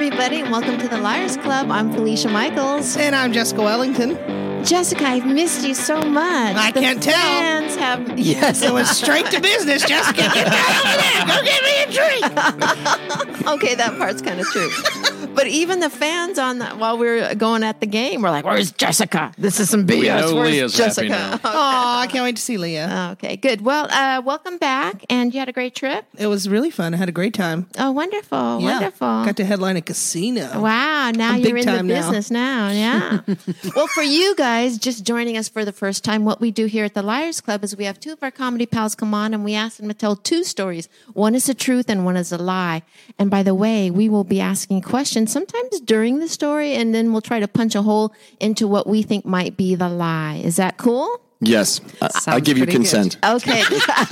everybody, and welcome to the Liars Club. I'm Felicia Michaels. And I'm Jessica Wellington. Jessica, I've missed you so much. I can't tell. Fans have... Yes, it was straight to business, Jessica. Get down over there. Go get me a drink. Okay, that part's kind of true. But even the fans while we were going at the game, were like, "Where's Jessica? This is some BS. We know Where's Leah's Jessica?" happy now. Oh, I can't wait to see Leah. Okay, good. Well, welcome back, and you had a great trip. It was really fun. I had a great time. Oh, wonderful, wonderful. Got to headline a casino. Wow, now I'm you're big in the time now. business now. Yeah. Well, for you guys just joining us for the first time, what we do here at the Liars Club is we have two of our comedy pals come on and we ask them to tell two stories. One is the truth and one is a lie. And by the way, we will be asking questions sometimes during the story, and then we'll try to punch a hole into what we think might be the lie. Is that cool? Yes, I give you pretty consent. Good. Okay.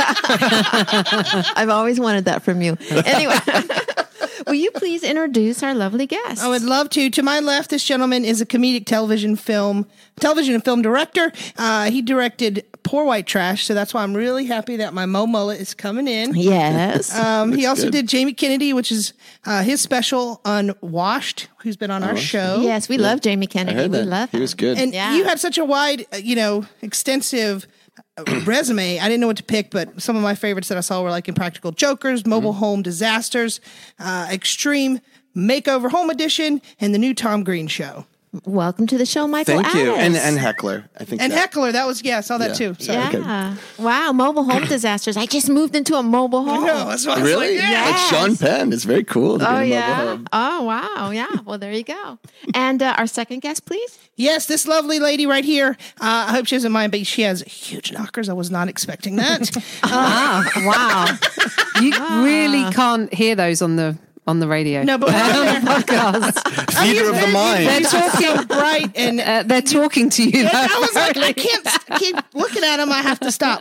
I've always wanted that from you. Anyway, will you please introduce our lovely guest? I would love to. To my left, this gentleman is a comedic television and film director. He directed Poor White Trash, so that's why I'm really happy that my Mo Mullet is coming in. Yes. He also did Jamie Kennedy, which is his special Unwashed, who's been on our show. Yes, we love Jamie Kennedy. We love him. He was good. And you had such a wide, extensive resume. I didn't know what to pick, but some of my favorites that I saw were like Impractical Jokers, Mobile Home Disasters, Extreme Makeover Home Edition, and the new Tom Green Show. Welcome to the show, Michael. Thank you. Addis. And Heckler, I think. And Heckler, that was, I saw that too. So. Yeah. Wow, mobile home disasters. I just moved into a mobile home. No, that's what I was Really? like, yeah. Like Sean Penn. It's very cool to be Oh, in a mobile yeah. home. Oh, wow. Yeah. Well, there you go. And our second guest, please. Yes, this lovely lady right here. I hope she doesn't mind, but she has huge knockers. I was not expecting that. Wow. You really can't hear those on the radio. No, but podcast. Theater of the mind. They're talking bright and they're talking to you. I was like, I can't keep looking at them. I have to stop.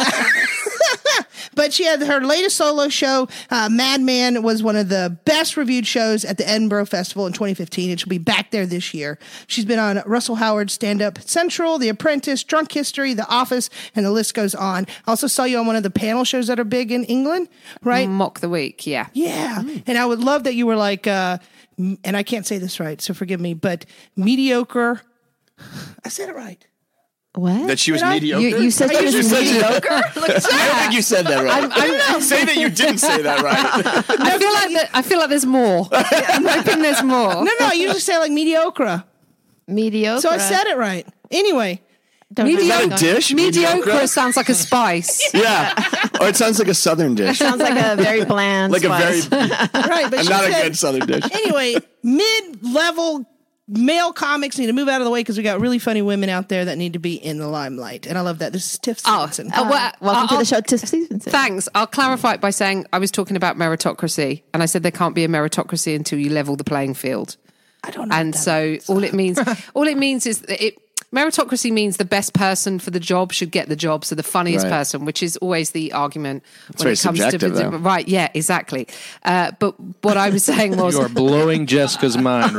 But she had her latest solo show, Madman, was one of the best reviewed shows at the Edinburgh Festival in 2015, and she'll be back there this year. She's been on Russell Howard's Stand Up Central, The Apprentice, Drunk History, The Office, and the list goes on. I also saw you on one of the panel shows that are big in England, right? Mock the Week, yeah. Yeah. And I would love that you were like, and I can't say this right, so forgive me, but mediocre. I said it right. What? That she was Did I? mediocre? You said she was mediocre? I don't think you said that right. Say that you didn't say that right. I feel like there's more. I'm hoping there's more. No, I usually say like mediocre. Mediocre. So I said it right. Anyway. Is that a dish? Mediocre sounds like a spice. Yeah. Or it sounds like a southern dish. Sounds like a very bland Like spice. a very, Right, but and she not a said, good southern dish. Anyway, mid-level male comics need to move out of the way because we got really funny women out there that need to be in the limelight. And I love that. This is Tiff Stevenson. Welcome to the show, Tiff Stevenson. Thanks. I'll clarify it by saying I was talking about meritocracy, and I said there can't be a meritocracy until you level the playing field. I don't know. And so all it means is that meritocracy means the best person for the job should get the job. So the funniest Right. person, which is always the argument when very it comes subjective, to though. right. Yeah, exactly. But what I was saying was You are blowing Jessica's mind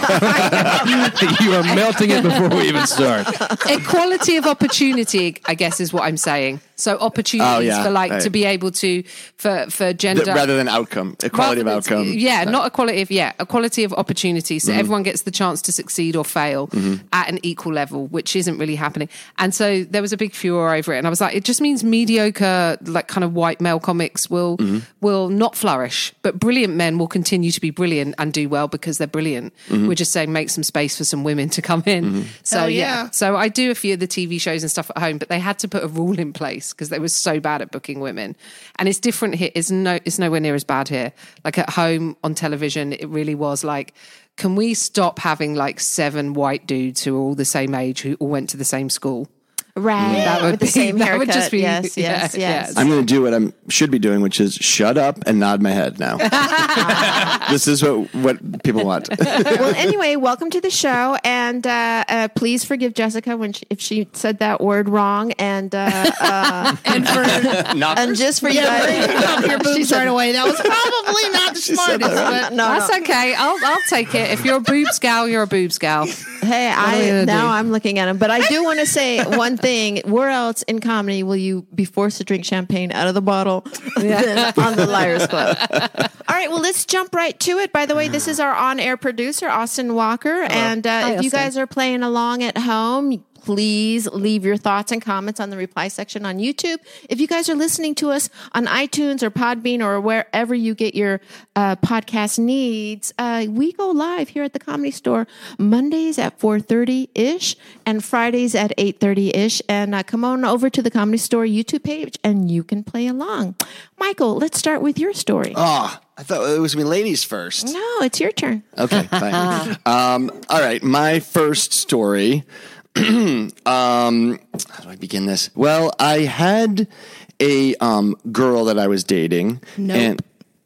right You are melting it before we even start. equality of opportunity, I guess, is what I'm saying. So opportunities for right. to be able to for gender Rather than outcome. Equality of Rather- outcome. Yeah, not equality of equality of opportunity. So everyone gets the chance to succeed or fail at an equal level, which isn't really happening. And so there was a big furor over it, and I was like, it just means mediocre, like kind of white male comics will not flourish, but brilliant men will continue to be brilliant and do well because they're brilliant. We're just saying make some space for some women to come in. So Hell yeah. so I do a few of the TV shows and stuff at home, but they had to put a rule in place because they were so bad at booking women. And it's different here. It's nowhere near as bad here. Like at home on television, it really was like, can we stop having like 7 white dudes who are all the same age, who all went to the same school? Right. That would with the be- same that haircut. would just be- yes. yeah. I'm going to do what I should be doing, which is shut up and nod my head now. This is what people want. Well, anyway, welcome to the show, and please forgive Jessica if she said that word wrong, and just for you guys, your boobs right away. That was probably not the smartest. But That's okay. I'll take it. If you're a boobs gal, you're a boobs gal. Hey, are you gonna do? I'm looking at him, but I do want to say one thing thing. Where else in comedy will you be forced to drink champagne out of the bottle than on the Liars Club? All right, well, let's jump right to it. By the way, this is our on-air producer, Austin Walker. And if you guys are playing along at home, please leave your thoughts and comments on the reply section on YouTube. If you guys are listening to us on iTunes or Podbean or wherever you get your podcast needs, we go live here at the Comedy Store Mondays at 4:30-ish and Fridays at 8:30-ish. And come on over to the Comedy Store YouTube page and you can play along. Michael, let's start with your story. Oh, I thought it was me ladies first. No, it's your turn. Okay, fine. All right, my first story. How do I begin this? Well, I had a girl that I was dating. Nope. And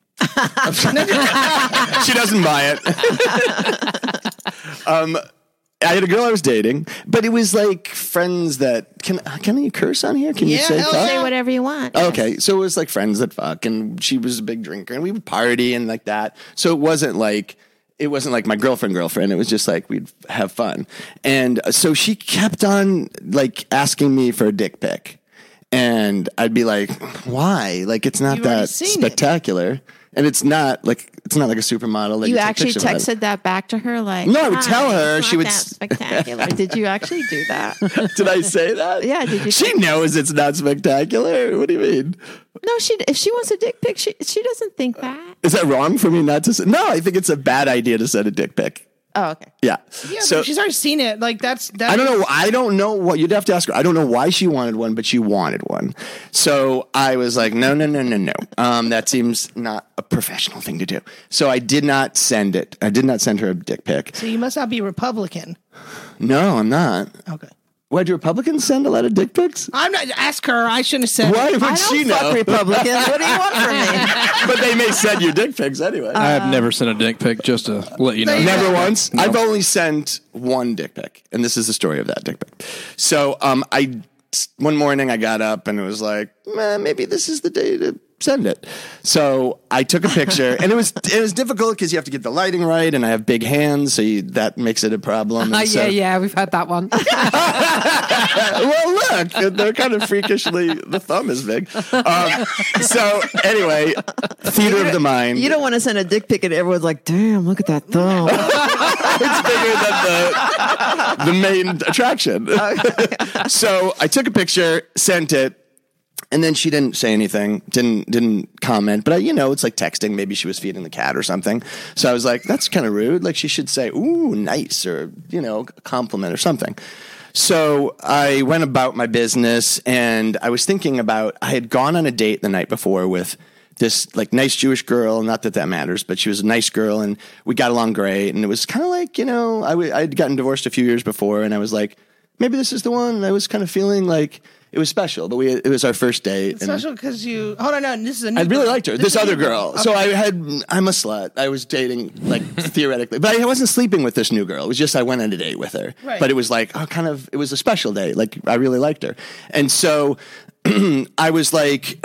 she doesn't buy it. I had a girl I was dating, but it was like friends that can you curse on here? Can you say fuck? Say whatever you want. Okay, so it was like friends that fuck, and she was a big drinker, and we would party and like that. So it wasn't like my girlfriend. It was just like we'd have fun. And so she kept on like asking me for a dick pic. And I'd be like, why? Like, it's not that spectacular. And it's not like a supermodel. That You take actually pictures of. texted that back to her, like, No, I would tell her. It's She not would that spectacular. Did you actually do that? Did I say that? Yeah, did you She knows it's not spectacular. What do you mean? No, if she wants a dick pic, she doesn't think that. Is that wrong for me not to say? No, I think it's a bad idea to send a dick pic. Oh, okay. Yeah, so but she's already seen it. Like that's. I don't know what you'd have to ask her. I don't know why she wanted one, but she wanted one. So I was like, no. That seems not a professional thing to do. So I did not send it. I did not send her a dick pic. So you must not be Republican. No, I'm not. Okay. Why do Republicans send a lot of dick pics? I'm not. Ask her. I shouldn't have said. Why it. would she know? Fuck Republicans. What do you want from me? But they may send you dick pics anyway. I have never sent a dick pic, just to let you know. Never once. No. I've only sent one dick pic, and this is the story of that dick pic. So, one morning I got up and it was like, maybe this is the day to send it. So I took a picture, and it was difficult because you have to get the lighting right, and I have big hands, so that makes it a problem. Yeah, we've had that one. Well, look, they're kind of freakishly, the thumb is big. So anyway, theater of the mind. You don't want to send a dick pic and everyone's like, damn, look at that thumb. It's bigger than the main attraction. So I took a picture, sent it, and then she didn't say anything, didn't comment. But it's like texting. Maybe she was feeding the cat or something. So I was like, that's kind of rude. Like, she should say, ooh, nice, or a compliment or something. So I went about my business, and I was thinking about, I had gone on a date the night before with this like nice Jewish girl. Not that matters, but she was a nice girl, and we got along great. And it was kind of like, I'd gotten divorced a few years before, and I was like, maybe this is the one. And I was kind of feeling like it was special, but it was our first date. It's special because hold on, no, this is a new I really girl. liked her. This other girl. Okay. So I'm a slut. I was dating, like, theoretically, but I wasn't sleeping with this new girl. It was just, I went on a date with her. Right. But it was like, it was a special date. Like, I really liked her. And so I was like,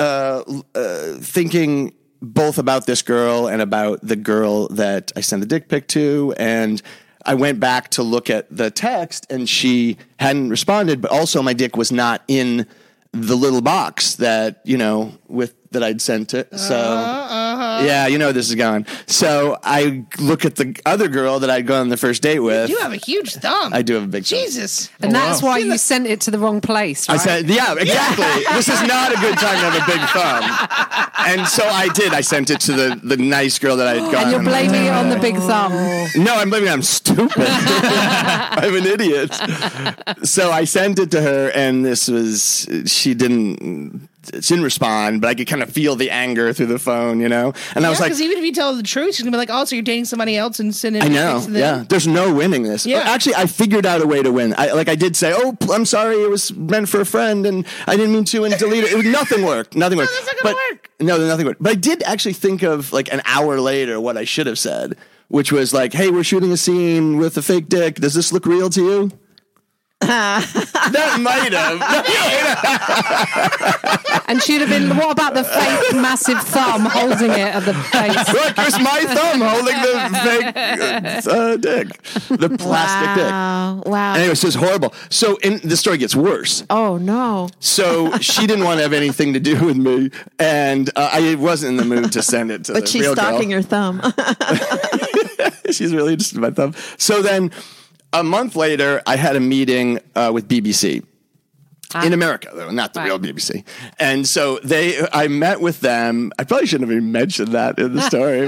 thinking both about this girl and about the girl that I sent the dick pic to, and I went back to look at the text, and she hadn't responded, but also my dick was not in the little box that, that I'd sent it. So, yeah, this is going. So I look at the other girl that I'd gone on the first date with. You have a huge thumb. I do have a big thumb. Jesus. And that's why you sent it to the wrong place, right? I said, yeah, exactly. This is not a good time to have a big thumb. And so I did. I sent it to the nice girl that I had gone. And you're blaming it on the big thumb. No, I'm blaming it. I'm stupid. I'm an idiot. So I sent it to her, and she didn't respond, but I could kind of feel the anger through the phone, And I was like, because even if you tell her the truth, she's gonna be like, "Oh, so you're dating somebody else and sending." I know. Yeah, there's no winning this. Yeah. Actually, I figured out a way to win. I did say, "Oh, I'm sorry, it was meant for a friend, and I didn't mean to," and delete it. Nothing worked. Nothing worked. That's not gonna work. No, nothing worked. But I did actually think of, like, an hour later what I should have said, which was like, "Hey, we're shooting a scene with a fake dick. Does this look real to you?" That might have. And she'd have been, what about the fake massive thumb holding it at the face? Look, there's my thumb holding the fake dick, the plastic dick. Wow. Anyway, so it's horrible. So the story gets worse. Oh, no. So she didn't want to have anything to do with me, and I wasn't in the mood to send it to But the she's real girl. stalking your thumb. She's really interested in my thumb. So then a month later, I had a meeting with BBC. In America, though, not the real BBC. And so I met with them. I probably shouldn't have even mentioned that in the story.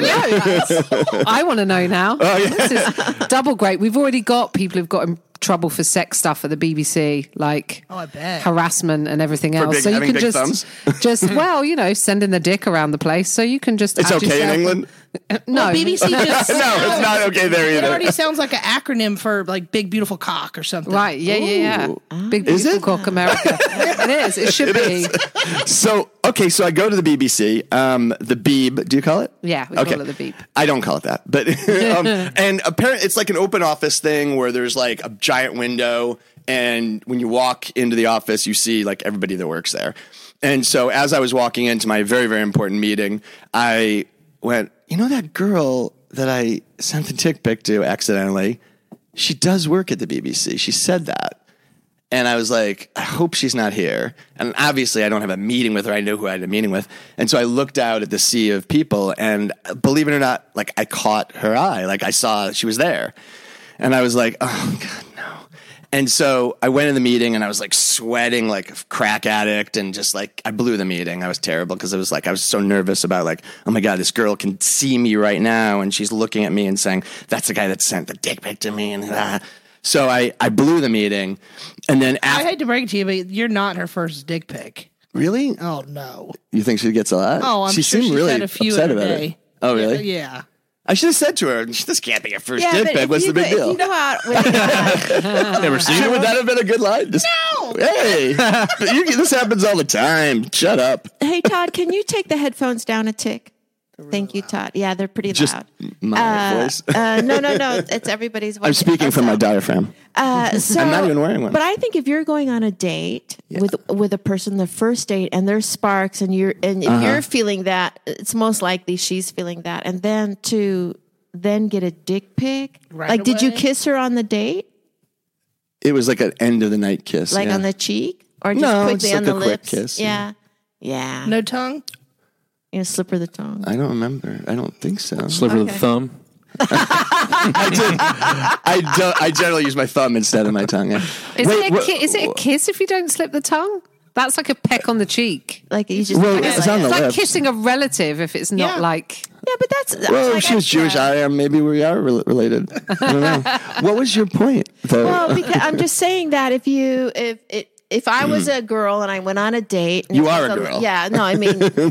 I want to know now. Oh, yeah. This is double great. We've already got people who've got in trouble for sex stuff at the BBC, like I bet. harassment and everything else. So you having can big just, thumbs? sending the dick around the place. So you can just. It's add okay in yourself- England? No, BBC just No, it's not okay there It either. already sounds like an acronym for like big beautiful cock or something. Right? Yeah. Big Is beautiful it? cock America. It is. It should be. So I go to the BBC, the Beeb. Do you call it? Yeah, we call it the Beeb. I don't call it that, but and apparently it's like an open office thing where there's like a giant window, and when you walk into the office, you see like everybody that works there. And so as I was walking into my very, very important meeting, I went, you know, that girl that I sent the dick pic to accidentally, she does work at the BBC. She said that. And I was like, I hope she's not here. And obviously I don't have a meeting with her. I know who I had a meeting with. And so I looked out at the sea of people, and believe it or not, like I caught her eye. Like I saw she was there. And I was like, oh God, no. And so I went in the meeting, and I was like sweating like a crack addict, and just like I blew the meeting. I was terrible because I was so nervous about like, oh my God, this girl can see me right now, and she's looking at me and saying, that's the guy that sent the dick pic to me. And so I blew the meeting, and then I hate to break it to you, but you're not her first dick pic. Really? Oh no. You think she gets a lot? Oh, I'm she sure seemed she's really had a few upset in a about day. it. Oh, really? Yeah. I should have said to her, this can't be your first dick but pic. if What's you the big go- deal? If you go out with Never seen Would it. that have been a good line? No. Hey, this happens all the time. Shut up. Hey, Todd, can you take the headphones down a tick? Thank you, Todd. Yeah, they're pretty Just loud. my voice. No. It's everybody's voice. I'm speaking from my diaphragm. So, I'm not even wearing one. But I think if you're going on a date with a person, the first date, and there's sparks, and if you're feeling that, it's most likely she's feeling that, and then to get a dick pic. Right like, did you away? kiss her on the date, It was like an end of the night kiss. like yeah. on the cheek, or just No, quickly just on like the a quick lips? kiss, Yeah. No tongue? Slip her the tongue. I don't remember. I don't think so. Sliver of the thumb. I generally use my thumb instead of my tongue. Yeah. Is it a kiss if you don't slip the tongue? That's like a peck on the cheek. Like you just. Well, kinda it's on the It's like lips. kissing a relative if it's not Yeah. like. Yeah, but that's. Well, like if she was Jewish, I am. Maybe we are related. I don't know. What was your point, though? Well, because I'm just saying that if I was a girl and I went on a date, and You it are was a girl. Yeah, no, I mean, and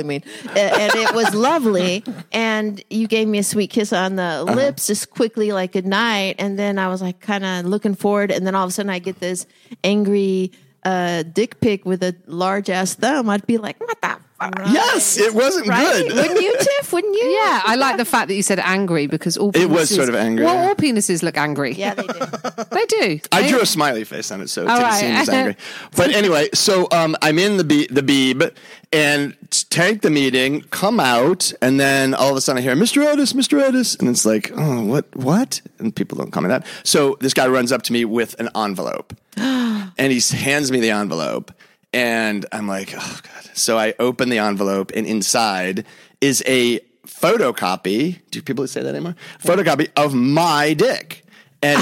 it was lovely, and you gave me a sweet kiss on the lips, just quickly, like good night, and then I was like kind of looking forward, and then all of a sudden I get this angry dick pic with a large ass thumb. I'd be like, what the fuck? Yes, it wasn't Right? good. Wouldn't you, Tiff? Wouldn't you? Yeah, I like the fact that you said angry because all penises, It was sort of angry, Well, yeah. all penises look angry. Yeah, they do. They do. I drew a smiley face on it, so it All didn't right. seem as angry. But anyway, so I'm in the Beeb and tank the meeting, come out, and then all of a sudden I hear, Mr. Otis, and it's like, oh, what? And people don't comment that. So this guy runs up to me with an envelope, and he hands me the envelope, and I'm like, oh, God. So I open the envelope, and inside is a photocopy. Do people say that anymore? Photocopy of my dick. And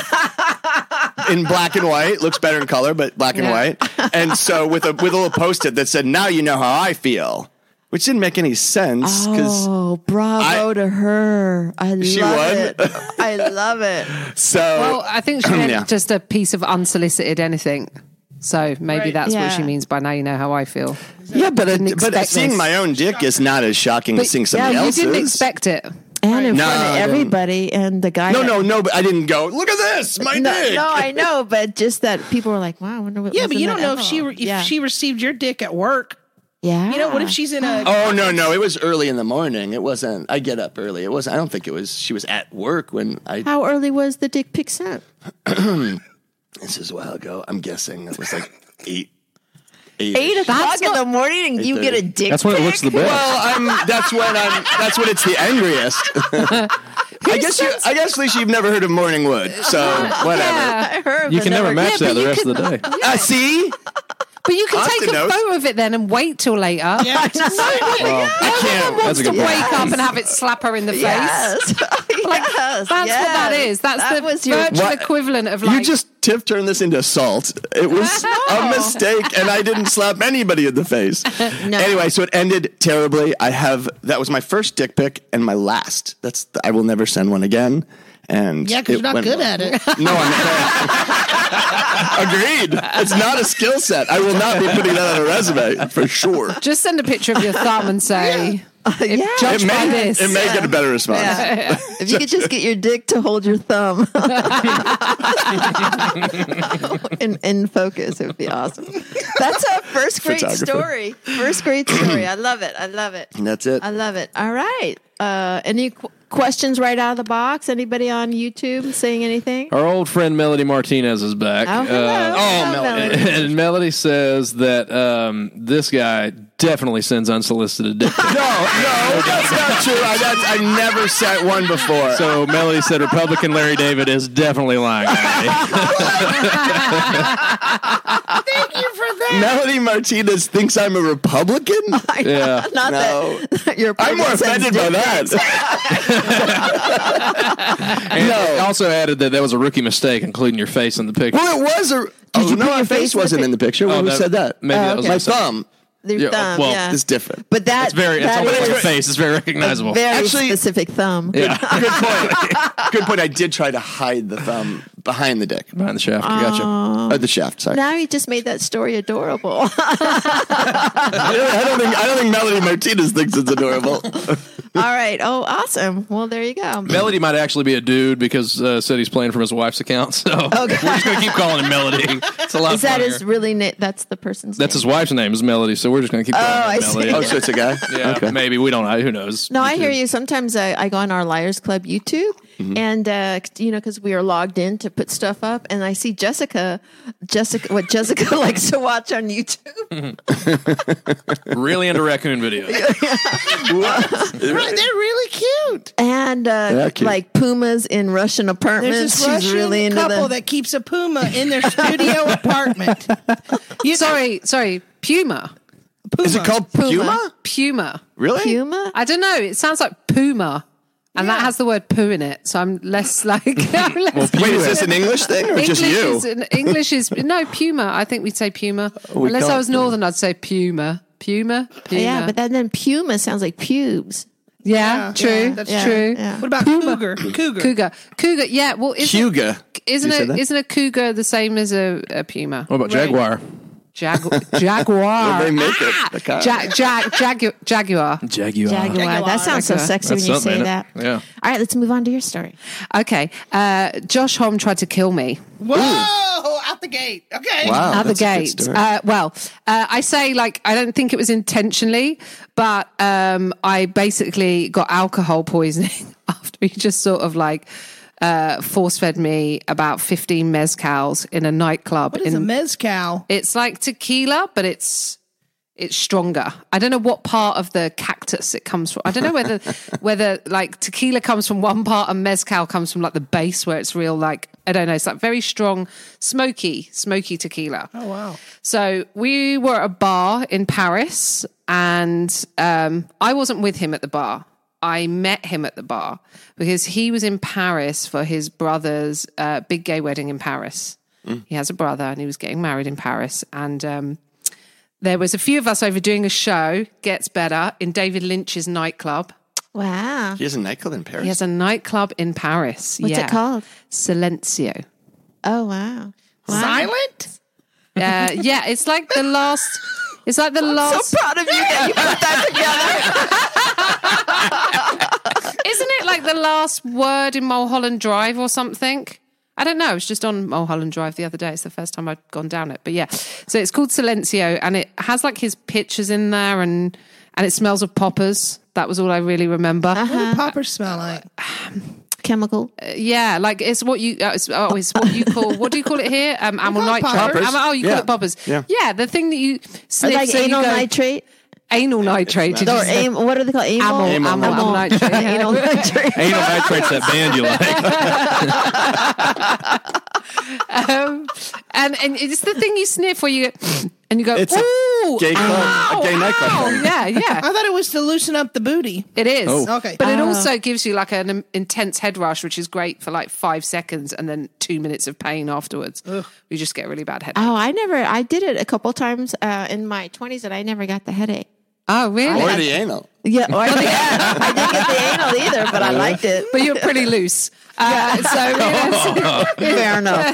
in black and white, looks better in color, but black and white. And so with a little Post-it that said, now you know how I feel, which didn't make any sense. Oh, bravo to her. I love She won? it. I love it. So, Well, I think she meant Yeah. just a piece of unsolicited anything. So maybe Right. that's what Yeah. she means by now you know how I feel. yeah, but expect seeing this. my own dick is not as shocking as seeing somebody you else's. didn't expect it. And in No, front I of didn't. everybody, and the guy. No, but I didn't go, look at this, my No, dick. no, I know, but just that people were like, "Wow, I wonder what." Yeah, was but in you that don't know if envelope. she received your dick at work. Yeah, You know, what if she's in a Oh, no, it was early in the morning. It wasn't, I get up early. It wasn't, I don't think it was, she was at work when I, How early was the dick pic sent? This is a while ago. I'm guessing it was like 8. 8 o'clock in the morning, and you get a dick. That's when it looks the best. Well, that's when it's the angriest. I guess, Lisa, you've never heard of Morning Wood, so whatever. Yeah. I heard, You but can never match that the rest of the day. See? But you can Austin take a knows. photo of it then and wait till later. Yeah, I can't. That's Wants a to good wake point. up and have it slap her in the face. Yes. That's what that is. That's That the was your- virtual What? equivalent of You like. just turned this into assault. It was a mistake, and I didn't slap anybody in the face. No. Anyway, so it ended terribly. That was my first dick pic and my last. I will never send one again. And Yeah, because you're not good at it. No, I'm not. Agreed. It's not a skill set. I will not be putting that on a resume for sure. Just send a picture of your thumb and say, judge by this. It may get a better response. Yeah. If you could just get your dick to hold your thumb in focus, it would be awesome. That's a first grade Photographer. story. First grade story. I love it. I love it. And that's it. I love it. All right. Any questions right out of the box? Anybody on YouTube saying anything? Our old friend Melody Martinez is back. Oh, hello. Hello, Melody. And Melody says that this guy definitely sends unsolicited dick pics. No, that's not true. I never sent one before. So Melody said Republican Larry David is definitely lying. Thank you for that. Melody Martinez thinks I'm a Republican? Yeah. Not No. that your I'm more person sends offended by dick that. And it also added that was a rookie mistake, including your face in the picture. Well, it was a... Did you put my your face face in the wasn't in the picture. Who said that? Maybe that was okay. My my thumb. thumb Your Yeah, thumb, well, yeah. is different. But that, It's that almost like is a face. It's very recognizable. a very Actually- specific thumb. Yeah. Good point. Good point. I did try to hide the thumb behind the dick. Behind the shaft. I gotcha. The shaft, sorry. Now you just made that story adorable. I don't think Melody Martinez thinks it's adorable. All right. Oh, awesome. Well, there you go. Melody might actually be a dude because said he's playing from his wife's account. So we're just going to keep calling him Melody. It's a lot Is that funnier. his really that's the person's That's name? his wife's name is Melody, so we're just going to keep calling I him see. Melody. Oh, so it's a guy? Yeah, Okay. maybe. We don't know. Who knows? No, I hear you. Sometimes I go on our Liars Club YouTube, and because we are logged in to put stuff up, and I see Jessica, what Jessica likes to watch on YouTube. Really into raccoon videos. Right, they're really cute. And cute. like pumas in Russian There's apartments. this She's Russian really into couple the. that keeps a puma in their studio apartment. Sorry, Puma. Is it called Puma? Puma. Really? Puma? I don't know. It sounds like Puma. And that has the word poo in it. So I'm less like. I'm less Wait, is this an English thing or just you? English is no Puma. I think we'd say Puma. we Unless call I it was Northern, I'd say Puma. Puma. Yeah, but then Puma sounds like pubes. Yeah, true. yeah, That's that's true. Yeah. What about cougar? Cougar. Cougar. Yeah. Well, Cougar. Isn't You said that? a cougar the same as a puma? What about Jaguar? Jaguar. They make it. The car. Jaguar. Jaguar. Jaguar. That sounds so sexy That's when you something, say ain't it? that. Yeah. All right, let's move on to your story. Okay. Josh Homme tried to kill me. Whoa! Out the gate. Okay. Wow. Out the that's a good gate. story. I say I don't think it was intentionally, but I basically got alcohol poisoning after he just sort of force fed me about 15 mezcals in a nightclub. What is a mezcal? It's like tequila, but it's stronger. I don't know what part of the cactus it comes from. I don't know whether like tequila comes from one part and mezcal comes from like the base where it's real I don't know. It's like very strong, smoky tequila. Oh, wow. So we were at a bar in Paris and I wasn't with him at the bar. I met him at the bar because he was in Paris for his brother's big gay wedding in Paris. He has a brother and he was getting married in Paris. And there was a few of us over doing a show, Gets Better, in David Lynch's nightclub. Wow. He has a nightclub in Paris. He has a nightclub in Paris. What's it called? Silencio. Oh, wow. Silent? Yeah, it's like the last... It's like the last... So proud of you that you put that together. Isn't it like the last word in Mulholland Drive or something? I don't know. I was just on Mulholland Drive the other day. It's the first time I'd gone down it. But yeah, so it's called Silencio and it has like his pictures in there and it smells of poppers. That was all I really remember. What do poppers smell like? chemical. Yeah, like it's what you it's what you call, what do you call it here? Amyl nitrate. Poppers. You call Yeah. it poppers. Yeah. Yeah, the thing that you sniff. Like so anal you go, nitrate. Anal nitrate. Did you Or say? what are they called? Amyl nitrate. Yeah. Anal nitrate. Anal nitrate's that band you like. And it's the thing you sniff where you go, and you go, It's a ooh, gay club, a gay nightclub ow. thing. Yeah, yeah. I thought it was to loosen up the booty. It is. Oh. Okay. But it also gives you like an intense head rush, which is great for like 5 seconds and then 2 minutes of pain afterwards. You just get a really bad headache. I did it a couple times in my 20s and I never got the headache. Oh, really? Or the anal. Yeah, I didn't get the anal either, but I liked it. But you're pretty loose. Fair enough.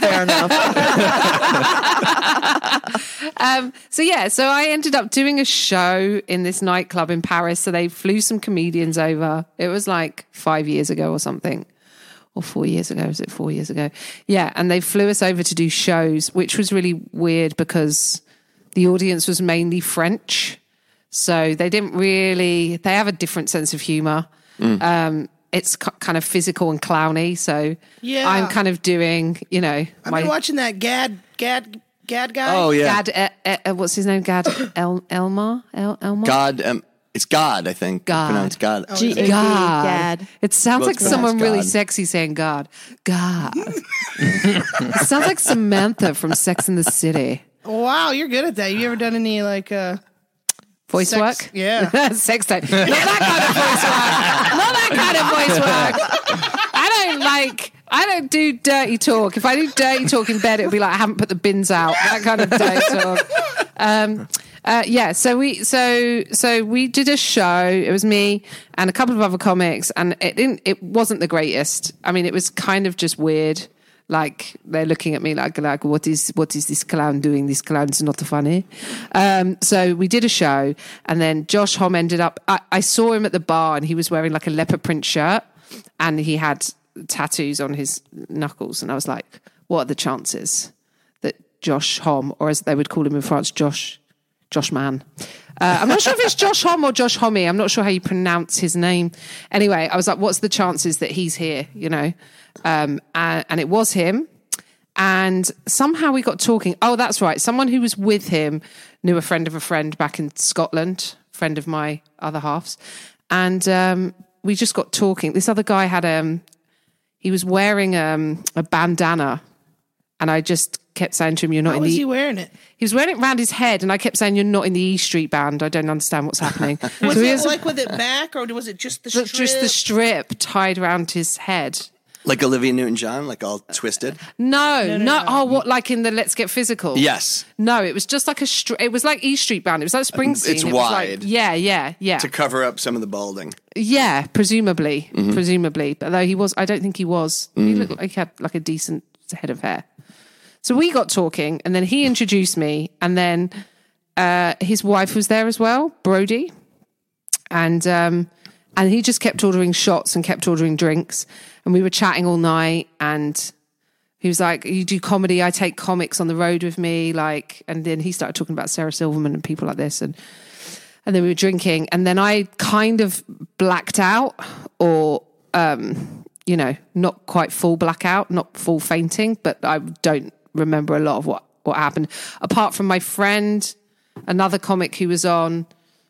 So I ended up doing a show in this nightclub in Paris. So they flew some comedians over. It was like 5 years ago or something. Or 4 years ago. Was it 4 years ago? Yeah. And they flew us over to do shows, which was really weird because the audience was mainly French. So they have a different sense of humor. It's kind of physical and clowny. So Yeah. I'm kind of doing, I've been watching that Gad guy. Oh, yeah. Gad, what's his name? Gad Elmar? Elmar? God, it's God, I think. God. Pronounced God. G-A-D, God. It sounds Well, like it's someone pronounced really God. sexy saying God. God. It sounds like Samantha from Sex and the City. Wow, you're good at that. You ever done any like Voice sex? work? Yeah. Sex tape. Not that kind of voice work. Not that kind of voice work. I don't do dirty talk. If I do dirty talk in bed, it would be like I haven't put the bins out. That kind of dirty talk. So we did a show. It was me and a couple of other comics, and it wasn't the greatest. I mean, it was kind of just weird. Like they're looking at me like what is this clown doing? This clown's not funny. So we did a show, and then Josh Homme ended up. I saw him at the bar, and he was wearing like a leopard print shirt, and he had tattoos on his knuckles, and I was like, what are the chances that Josh Homme, or as they would call him in France, Josh Man. I'm not sure if it's Josh Homme or Josh Homme. I'm not sure how you pronounce his name. Anyway, I was like, what's the chances that he's here, And it was him. And somehow we got talking. Oh, that's right. Someone who was with him knew a friend of a friend back in Scotland, friend of my other half's. And we just got talking. This other guy had, he was wearing a bandana. And I just kept saying to him, you're not How in was the... he wearing it? He was wearing it around his head, and I kept saying, you're not in the E Street Band. I don't understand what's happening. Was So he it has- like with it back, or was it just the strip? just the strip tied around his head. Like Olivia Newton-John, like all twisted. No. Oh, what, like in the Let's Get Physical? Yes. No, it was just like it was like E Street Band. It was like Springsteen. It's It was like- wide. Yeah. To cover up some of the balding. Yeah, presumably. But though I don't think he was. He looked like he had like a decent head of hair. So we got talking, and then he introduced me, and then his wife was there as well, Brody. And he just kept ordering shots and kept ordering drinks. And we were chatting all night, and he was like, you do comedy, I take comics on the road with me. And then he started talking about Sarah Silverman and people like this. And then we were drinking, and then I kind of blacked out, or, not quite full blackout, not full fainting, but I don't remember a lot of what happened. Apart from my friend, another comic who was on,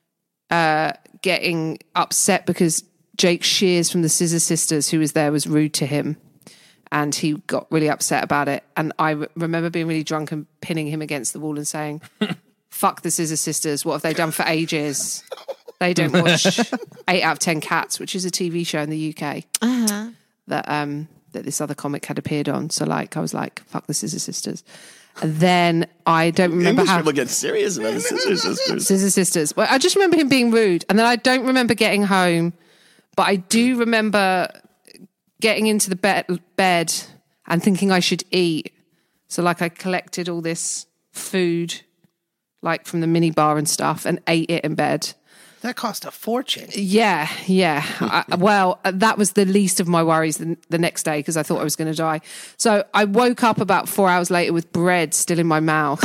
getting upset because Jake Shears from the Scissor Sisters, who was there, was rude to him, and he got really upset about it. And I remember being really drunk and pinning him against the wall and saying, fuck the Scissor Sisters, what have they done for ages? They don't watch 8 out of 10 Cats, which is a TV show in the UK that this other comic had appeared on. So I was like, fuck the Scissor Sisters. And then I don't remember English how... people get serious about the Scissor Sisters. Scissor Sisters. Well, I just remember him being rude. And then I don't remember getting home, but I do remember getting into the bed and thinking I should eat. So I collected all this food, from the minibar and stuff, and ate it in bed. That cost a fortune. Yeah. That was the least of my worries the next day because I thought I was going to die. So I woke up about 4 hours later with bread still in my mouth.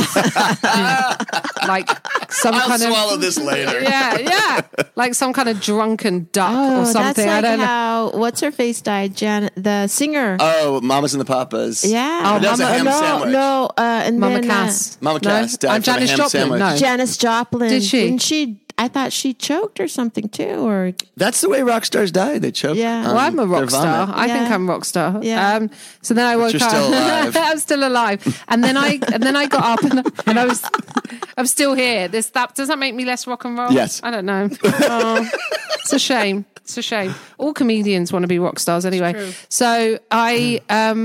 Like some I'll kind swallow of... this later. Yeah. Like some kind of drunken duck or something. That's like I don't know. how, what's her face died? Janet, the singer. Oh, Mamas and the Papas. Yeah. That was a ham sandwich. No, and Mama then, Cass. Mama Cass died from a Janis ham Joplin. sandwich. No. Janis Joplin. Did she? Didn't she? I thought she choked or something too, or That's the way rock stars die. They choke. Yeah. on Well, I'm a their rock star. vomit. I think Yeah. I'm a rock star. Yeah. So then I woke you're up. still alive. I'm still alive. And then I got up and I'm still here. Does that make me less rock and roll? Yes. I don't know. Oh, it's a shame. It's a shame. All comedians want to be rock stars anyway. So I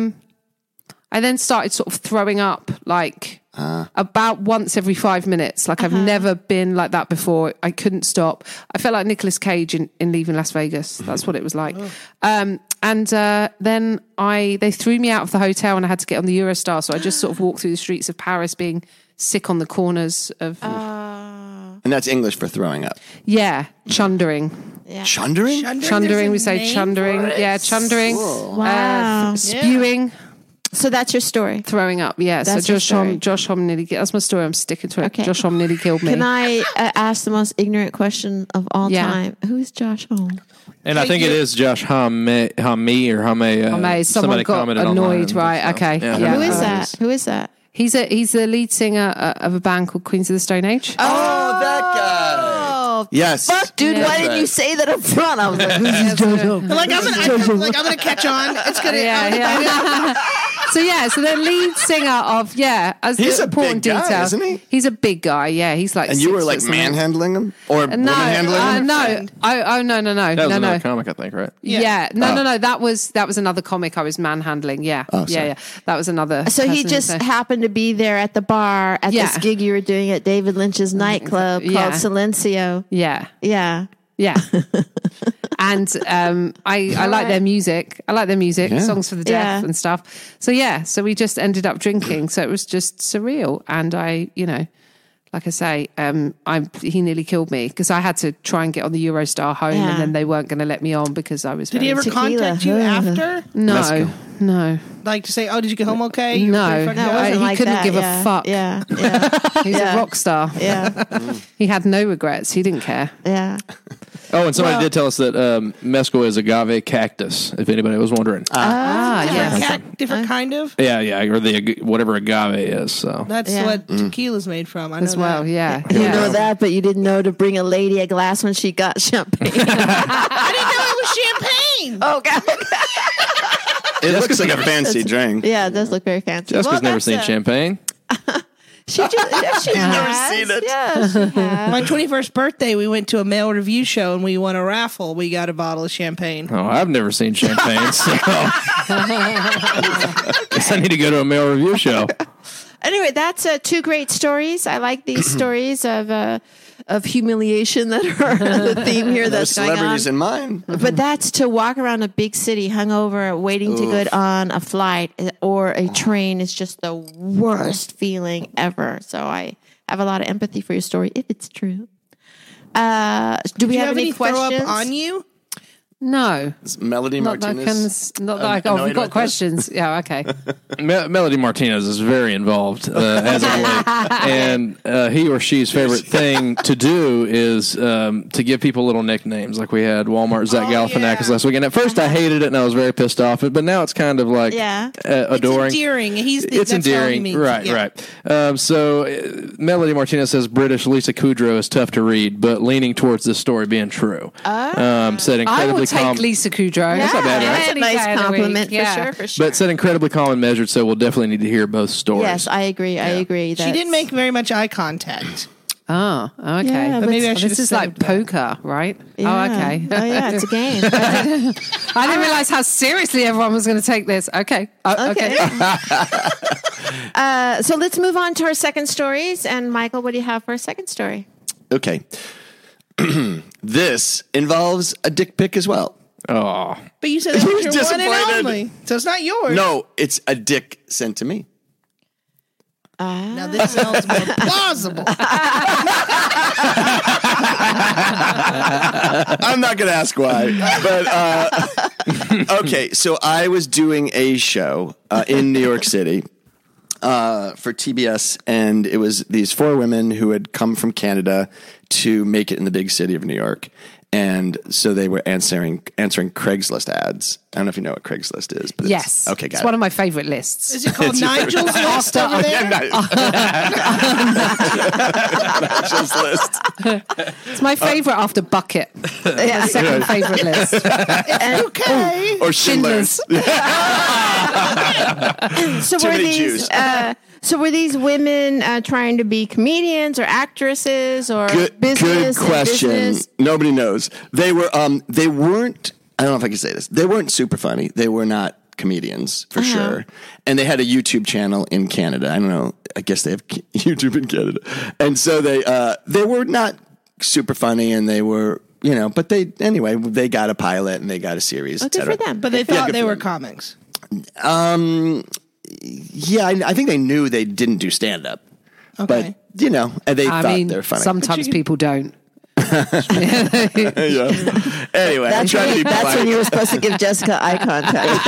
then started sort of throwing up like about once every 5 minutes. Like I've never been like that before. I couldn't stop. I felt like Nicolas Cage in Leaving Las Vegas. That's what it was like. And then they threw me out of the hotel and I had to get on the Eurostar. So I just sort of walked through the streets of Paris being sick on the corners of... And that's English for throwing up. chundering. Chundering? Chundering, we say chundering. Yeah, chundering. wow. Spewing. So that's your story. Throwing up, yeah. That's So your story. Josh Homme nearly... That's my story. I'm sticking to it. Okay. Josh Homme nearly killed me. Can I ask the most ignorant question of all Yeah. time? Who is Josh Holmes? And I think it is Josh Homme or Homme. Someone got commented annoyed, online. right? Okay. Yeah. Yeah. Who is that? Who is that? He's the lead singer of a band called Queens of the Stone Age. Oh, that guy. Oh, Yes. fuck, dude! Yeah. Why didn't you say that up front? I was like, "Who's this Josh Holmes?" I'm gonna catch on. It's gonna. Yeah. So the lead singer of as He's the a important big guy, detail, isn't he? He's a big guy. Yeah, he's like. And you 6 were foot like something. manhandling him? Or woman-handling him? No. No. That was No. another comic, I think, right? Yeah. No. That was another comic I was manhandling. Yeah. Oh, sorry. Yeah. That was another. So he person just who- happened to be there at the bar at Yeah. this gig you were doing at David Lynch's nightclub Yeah. called Silencio. Yeah. Yeah. Yeah. And I like their music. I like their music, Yeah. Songs for the Deaf Yeah. and stuff. So we just ended up drinking. So it was just surreal. And I, like I say, he nearly killed me because I had to try and get on the Eurostar home Yeah. and then they weren't going to let me on because I was Did he ever Tequila. contact you after? No. Like to say, "Oh, did you get home okay?" You were No. pretty fucked No, it up? wasn't he like couldn't that. give a Yeah. fuck. Yeah. Yeah. He's Yeah. a rock star. Yeah. He had no regrets. He didn't care. Yeah. Oh, and somebody did tell us that mescal is agave cactus, if anybody was wondering. Yeah. Different kind of. Yeah, or whatever agave is. So That's Yeah. what tequila's made from. I know As well, that. yeah. You know that, but you didn't know to bring a lady a glass when she got champagne. I didn't know it was champagne. Oh, God. It looks like a fancy drink. Yeah, it does look very fancy. Jessica's never that's seen it. champagne. She just, yeah, she never has. seen it. Yeah, she has. My 21st birthday, we went to a male review show and we won a raffle. We got a bottle of champagne. Oh, I've never seen champagne, so guess I need to go to a male review show. Anyway, that's 2 great stories. I like these stories of humiliation that are the theme here. Those That's going on. celebrities in mine. But that's to walk around a big city hungover, waiting to get on a flight or a train is just the worst feeling ever. So I have a lot of empathy for your story if it's true. Do we Do you have any throw questions? up on you? No. It's Melody Not that Martinez. not like, oh, annoyed we've got with this? questions. Yeah, okay. Melody Martinez is very involved as of late, and he or she's favorite thing to do is to give people little nicknames. Like we had Walmart Zach Galifianakis last weekend. At first, I hated it and I was very pissed off, but now it's kind of like adoring. It's endearing. It's that's all he endearing, means. right? Yeah. Right. So Melody Martinez says British Lisa Kudrow is tough to read, but leaning towards this story being true. Said I incredibly will take calm. Lisa Kudrow. That's not bad, right? That's a Any nice day of the compliment week. Yeah. for sure. But said incredibly calm and measured, so we'll definitely need to hear both stories. Yes, I agree. I agree. She didn't make very much eye contact. Oh, okay. Yeah, But maybe I So should this have is like poker, right? Yeah. Oh, okay. Oh, yeah, it's a game. I didn't realize how seriously everyone was going to take this. Okay. Okay. So let's move on to our second stories. And Michael, what do you have for a second story? Okay. This involves a dick pic as well. Oh, But you said that was your one and Disappointed. only. So it's not yours. No, it's a dick sent to me. Now this sounds more plausible. I'm not going to ask why. But okay, so I was doing a show in New York City for TBS, and it was these 4 women who had come from Canada to make it in the big city of New York. And so they were answering Craigslist ads. I don't know if you know what Craigslist is, but Yes. okay, got it's it. one of my favorite lists. Is it called Nigel's List over there? Nigel's List. It's my favorite after Bucket. Yeah. Second favorite list. Okay. Or Schindler's. So Too were many these Jews. so were these women trying to be comedians or actresses or Good business? question. Business? Nobody knows. They weren't. I don't know if I can say this. They weren't super funny. They were not comedians for sure. And they had a YouTube channel in Canada. I don't know. I guess they have YouTube in Canada. And so they were not super funny, and they were, but they got a pilot and they got a series. Oh, good for them. But they thought good they for were them. comics. Yeah, I think they knew they didn't do stand up. Okay. But and they thought they were funny. Sometimes people don't. Yeah. Anyway, I'm trying to be That's polite. when you were supposed to give Jessica eye contact.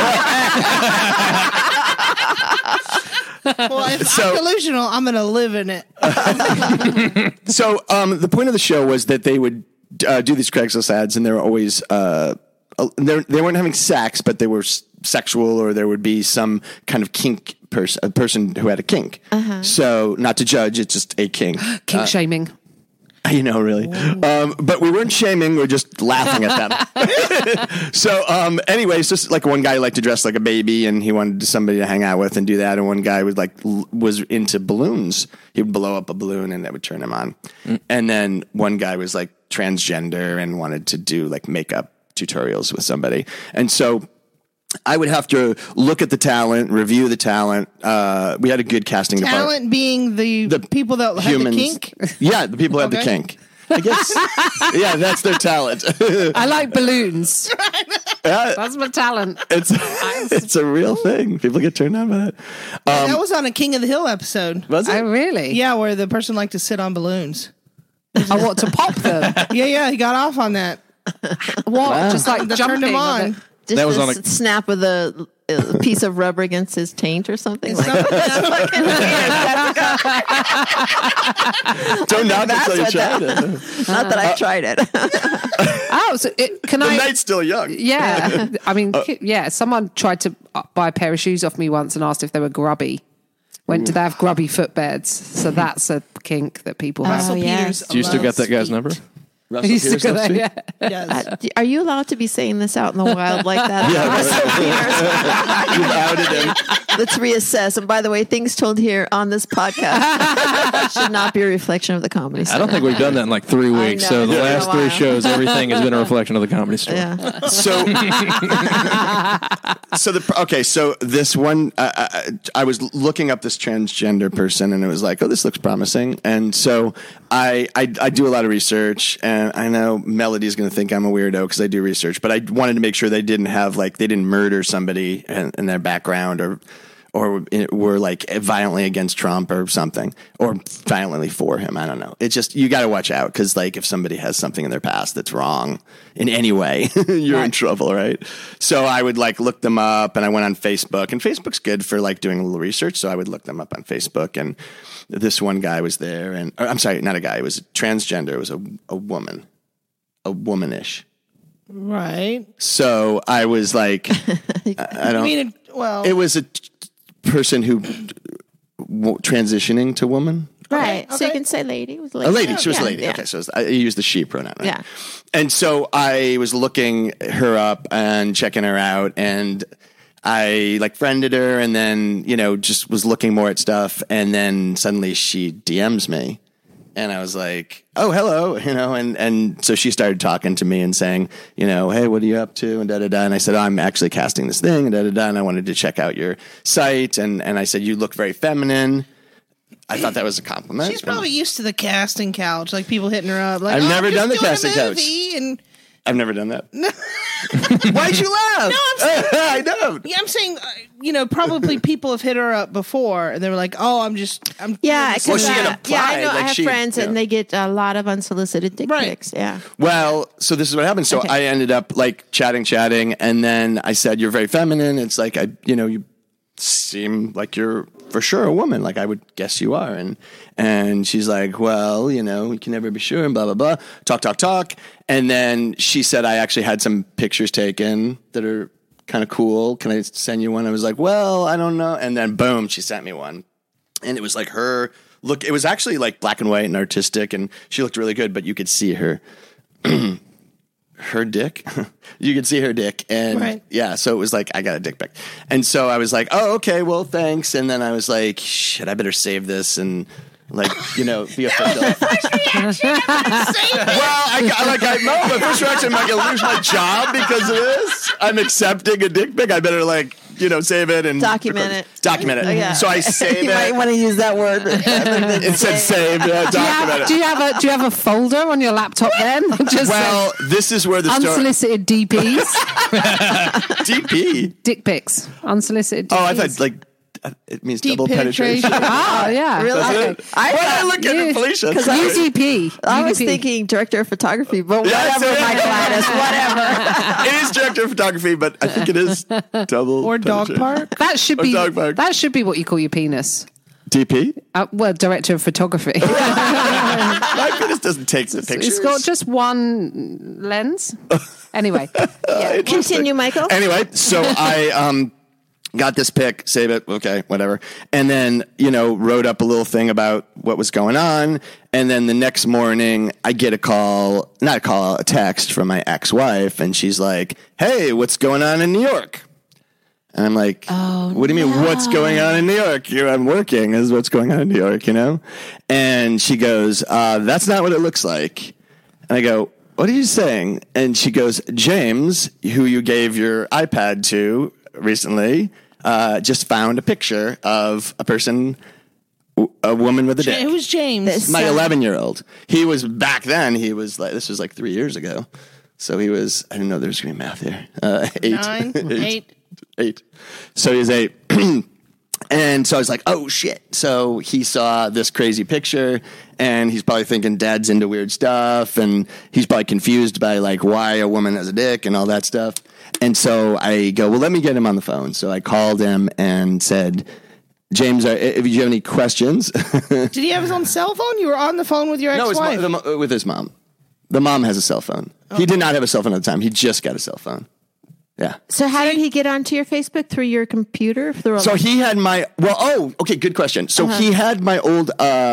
Well, if I'm delusional, I'm going to live in it. So the point of the show was that they would do these Craigslist ads, and they were always they weren't having sex, but they were sexual, or there would be some kind of kink a person who had a kink. So not to judge, it's just a kink. Kink shaming. Really. But we weren't shaming, we were just laughing at them. So anyway, it's just like one guy liked to dress like a baby, and he wanted somebody to hang out with and do that. And one guy was into balloons. He would blow up a balloon and that would turn him on. And then one guy was like transgender and wanted to do like makeup tutorials with somebody. And so I would have to look at the talent, review the talent. We had a good casting department. Talent being the people that Humans. had the kink. Yeah, the people who had the Okay. kink. I guess. Yeah, that's their talent. I like balloons. That's my talent. It's a real thing. People get turned on by that. That was on a King of the Hill episode. Was it? Oh, really? Yeah, where the person liked to sit on balloons. I want to pop them. Yeah, he got off on that. What? Just like That jumping turned him on on. it. Just That was a on a- snap with a piece of rubber against his taint or something. Like Don't knock that's until you what try it. Not that I've tried it. Oh, so can The I? night's still young. Yeah. I mean, yeah, someone tried to buy a pair of shoes off me once and asked if they were grubby. Do they have grubby footbeds? So that's a kink that people have. Russell yeah. Peters. Do you still got that guy's number? Russell Used to Peters go stuff, there, too? yeah. Yes. Are you allowed to be saying this out in the wild like that? You outed him. Let's reassess. And by the way, things told here on this podcast should not be a reflection of the Comedy I Store. don't think we've done that in like 3 weeks. know. So the It's been a last 3 while. shows, everything has been a reflection of the Comedy Store. Yeah. So this one, I was looking up this transgender person, and it was like, oh, this looks promising. And so I do a lot of research, and I know Melody's going to think I'm a weirdo because I do research, but I wanted to make sure they didn't murder somebody in their background or were like violently against Trump or something, or violently for him. I don't know. It's just, you got to watch out, because like if somebody has something in their past that's wrong in any way, you're in trouble, right? So I would like look them up, and I went on Facebook, and Facebook's good for like doing a little research. So I would look them up on Facebook, and this one guy was there, and I'm sorry, not a guy. It was transgender. It was a woman, a womanish. Right. So I was like, I don't. It was a person who transitioning to woman. Right. So you Okay. can say lady. It was A lady. She was Yeah, a lady. yeah. Okay, so I used the she pronoun. Right? Yeah. And so I was looking her up and checking her out, and I like friended her, and then just was looking more at stuff, and then suddenly she DMs me. And I was like, oh, hello, and so she started talking to me and saying, hey, what are you up to? And da-da-da. And I said, oh, I'm actually casting this thing, and da-da-da. And I wanted to check out your site. And I said, you look very feminine. I thought that was a compliment. She's probably used to the casting couch, like people hitting her up. Like, I've never I'm just done the doing a casting couch. movie, and I've never done that. Why'd you laugh? No, I'm saying, I know. yeah, I'm saying, probably people have hit her up before, and they were like, "Oh, I'm." Yeah, Well, because she had applied, I know like I have she- friends, and yeah. they get a lot of unsolicited dick Right. pics. Yeah. Well, so this is what happened. So Okay. I ended up like chatting, and then I said, "You're very feminine." It's like you seem like you're for sure a woman. Like I would guess you are. And she's like, "Well, you can never be sure." And blah blah blah. Talk. And then she said, "I actually had some pictures taken that are kind of cool. Can I send you one?" I was like, "Well, I don't know." And then boom, she sent me one, and it was like her look. It was actually like black and white and artistic, and she looked really good. But you could see her. Her dick. You could see her dick. And Right. yeah, so it was like, I got a dick pic. And so I was like, oh, okay, well, thanks. And then I was like, shit, I better save this and be official. Well, I know my first reaction, am I going to lose my job because of this? I'm accepting a dick pic. I better save it and Document it. Document it. Oh, yeah. So I save You it. might want to use that word. It said save. Document it. Do you have a folder on your laptop then? Just Well, this is where the story. unsolicited DPs, DP. dick pics, unsolicited. DPs. Oh, I thought it means Deep double penetration. Oh yeah, Really? Okay. When I look at You- inflation, UDP. I was UDP. thinking director of photography, but Yeah, whatever, so- my Gladys, whatever. it is director of photography, but I think it is double or dog penetration. park. That should Or be dog park. that should be what you call your penis. DP. Well, director of photography. My penis doesn't take the pictures. It's got just one lens. Anyway, yeah. Continue, Michael. Anyway, so I got this pic, save it, okay, whatever, and then wrote up a little thing about what was going on, and then the next morning I get a text from my ex-wife, and she's like, "Hey, what's going on in New York?" And I'm like, what do you mean, what's going on in New York? I'm working, is what's going on in New York, And she goes, that's not what it looks like. And I go, what are you saying? And she goes, James, who you gave your iPad to recently, just found a picture of a woman with a dick. It was James. My 11-year-old. He was back then. He was like, this was like 3 years ago. So he was. I didn't know there was going to be math here. 8. 8. So he was 8. And so I was like, oh shit. So he saw this crazy picture, and he's probably thinking dad's into weird stuff, and he's probably confused by like why a woman has a dick and all that stuff. And so I go, well, let me get him on the phone. So I called him and said, James, if you have any questions. Did he have his own cell phone? You were on the phone with your No, ex-wife. with his mom. The mom has a cell phone. He did not have a cell phone at the time. He just got a cell phone. Yeah. So how did he get onto your Facebook? Through your computer? So he had my okay, good question. So he had my old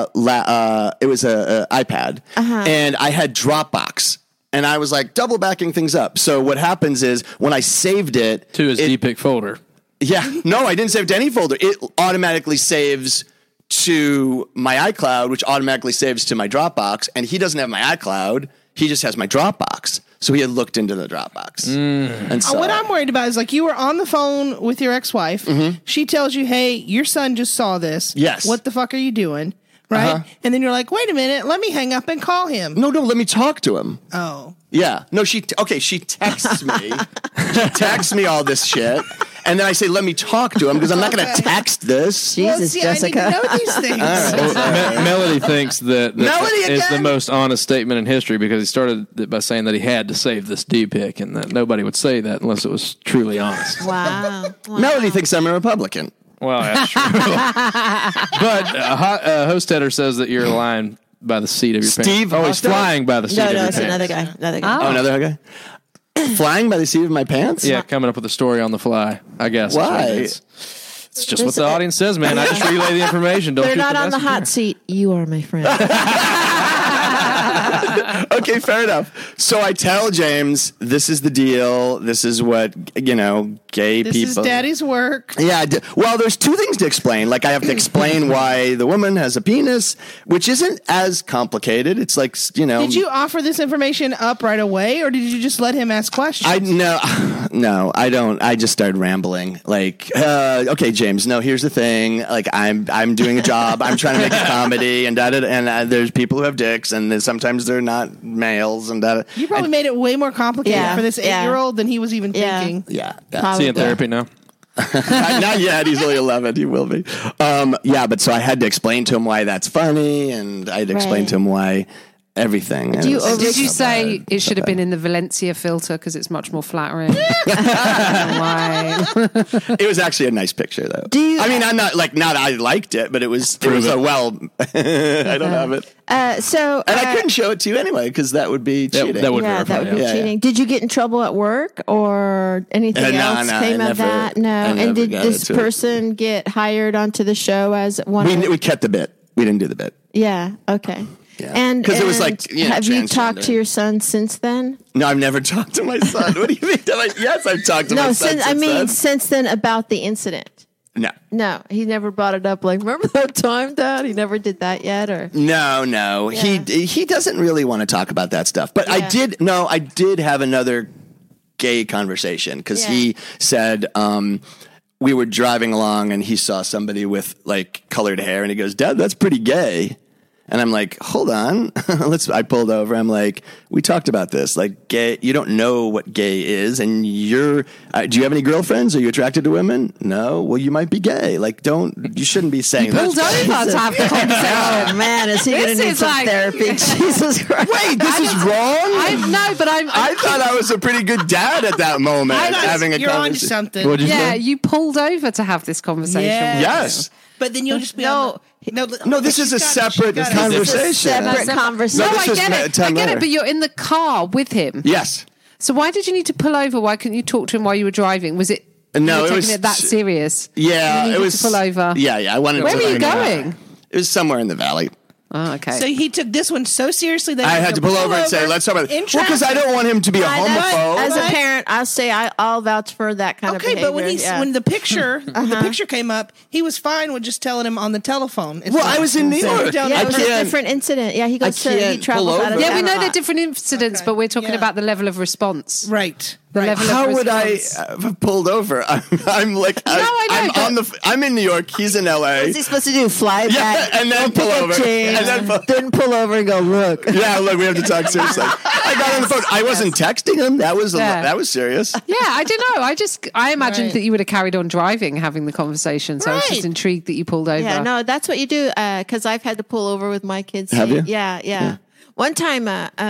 it was a iPad, and I had Dropbox, and I was like double backing things up. So what happens is when I saved it To his DPIC folder. yeah, no, I didn't save it to any folder. It automatically saves to my iCloud, which automatically saves to my Dropbox, and he doesn't have my iCloud. He just has my Dropbox. So he had looked into the Dropbox. And so What I'm worried about is like you were on the phone with your ex-wife. She tells you, hey, your son just saw this. Yes. What the fuck are you doing? Right? And then you're like, wait a minute, let me hang up and call him. no, let me talk to him. Oh. Yeah. No, she texts me. She texts me all this shit. And then I say, let me talk to him because I'm not going to text this. Jesus, Jessica. I need to know these things. Melody thinks that Melody is the again? most honest statement in history because he started it by saying that he had to save this DPIC and that nobody would say that unless it was truly honest. Wow. Melody thinks I'm a Republican. Well, that's true. But Hostetter says that you're lying by the seat of your Steve pants. Oh, he's Hostetter? flying by the seat No, of your it's pants. another guy. Another guy. Oh, another guy? Flying by the seat of my pants? Yeah, coming up with a story on the fly, I guess. Why? It's just what the audience says, man. I just relay the information. Don't They're shoot not on the messenger. hot seat. You are my friend. Okay, fair enough. So I tell James, this is the deal. This is what, gay This people. is daddy's work. Yeah. Well, there's two things to explain. Like, I have to explain why the woman has a penis, which isn't as complicated. It's like, Did you offer this information up right away, or did you just let him ask questions? No, I don't. I just started rambling. Like, okay, James. No, here's the thing. Like, I'm doing a job. I'm trying to make a comedy, and there's people who have dicks, and then sometimes they're not males and that. You probably made it way more complicated Yeah, for this yeah. 8-year-old than he was even Yeah. thinking. Yeah. Probably. Is he in therapy now? Not yet. He's only 11. He will be. But so I had to explain to him why that's funny, and I had to explain Right. to him why everything. Do you And Did you so say bad. it should have been in the Valencia filter because it's much more flattering? Why? It was actually a nice picture, though. Do you- I mean, I'm not I liked it, but it was I don't have it. So, And I couldn't show it to you anyway because that would be cheating. that would yeah, verify, that would be yeah. cheating. Did you get in trouble at work or anything No, else no, came I of never- that? No. I never And did got this into it. person get hired onto the show as one? We kept the bit. We didn't do the bit. Yeah. Okay. Yeah. And 'Cause it was and like, you know, have you talked transgender. to your son since then? No, I've never talked to my son. What do you mean? Yes, I've talked to my No, son. since then about the incident. No. No, he never brought it up. Like, remember that time, Dad? He never did that yet, or No. Yeah. He doesn't really want to talk about that stuff. But Yeah. I did have another gay conversation because Yeah. he said we were driving along and he saw somebody with like colored hair and he goes, "Dad, that's pretty gay." And I'm like, hold on. I pulled over. I'm like, we talked about this. Like, gay, you don't know what gay is. And do you have any girlfriends? Are you attracted to women? No. Well, you might be gay. Like, you shouldn't be saying Pulled that. over to have the conversation. Oh man, is he going to This need is some like- therapy? Jesus Christ! Wait, this is wrong? I thought I was a pretty good dad at that moment, having a You're on to conversation. something. What'd you Yeah, say? you pulled over to have this conversation. Yeah. Yes. But then you'll just be No. No, this is a separate conversation. separate conversation. No, this I was get it. 10 I get later. it, but you're in the car with him. Yes. So why did you need to pull over? Why couldn't you talk to him while you were driving? Was it No, you were it taking was- it that serious? Yeah, You it needed was to pull over. Yeah. I wanted. Where to were you find out. going? It was somewhere in the valley. Oh, okay. So he took this one so seriously that I he had to pull over and say, "Let's talk about in it." Well, because I don't want him to be a homophobe. As a Right. parent, I'll say I'll vouch for that kind of Okay, behavior. but when the picture came up, he was fine with just telling him on the telephone. It's Well, not- I was in New York. Don't- yeah, I it was a can't- different incident. Yeah, he goes I to he can't travels pull out of over. yeah, we town know a they're lot. different incidents, Okay. but we're talking Yeah. about the level of response. Right. The level How of would I response. have pulled over? I'm like, I know, I'm but- on I'm in New York. He's in LA. What's he supposed to do? Fly Yeah, back and then go pull pick up over. James, And then pull- then pull over and go look. Yeah, look, we have to talk seriously. I got on the phone. I wasn't texting him. That was serious. Yeah, I don't know. I imagined Right. that you would have carried on driving, having the conversation. So I was just Right. intrigued that you pulled over. Yeah, no, that's what you do. Because I've had to pull over with my kids. Have you? Yeah. One time,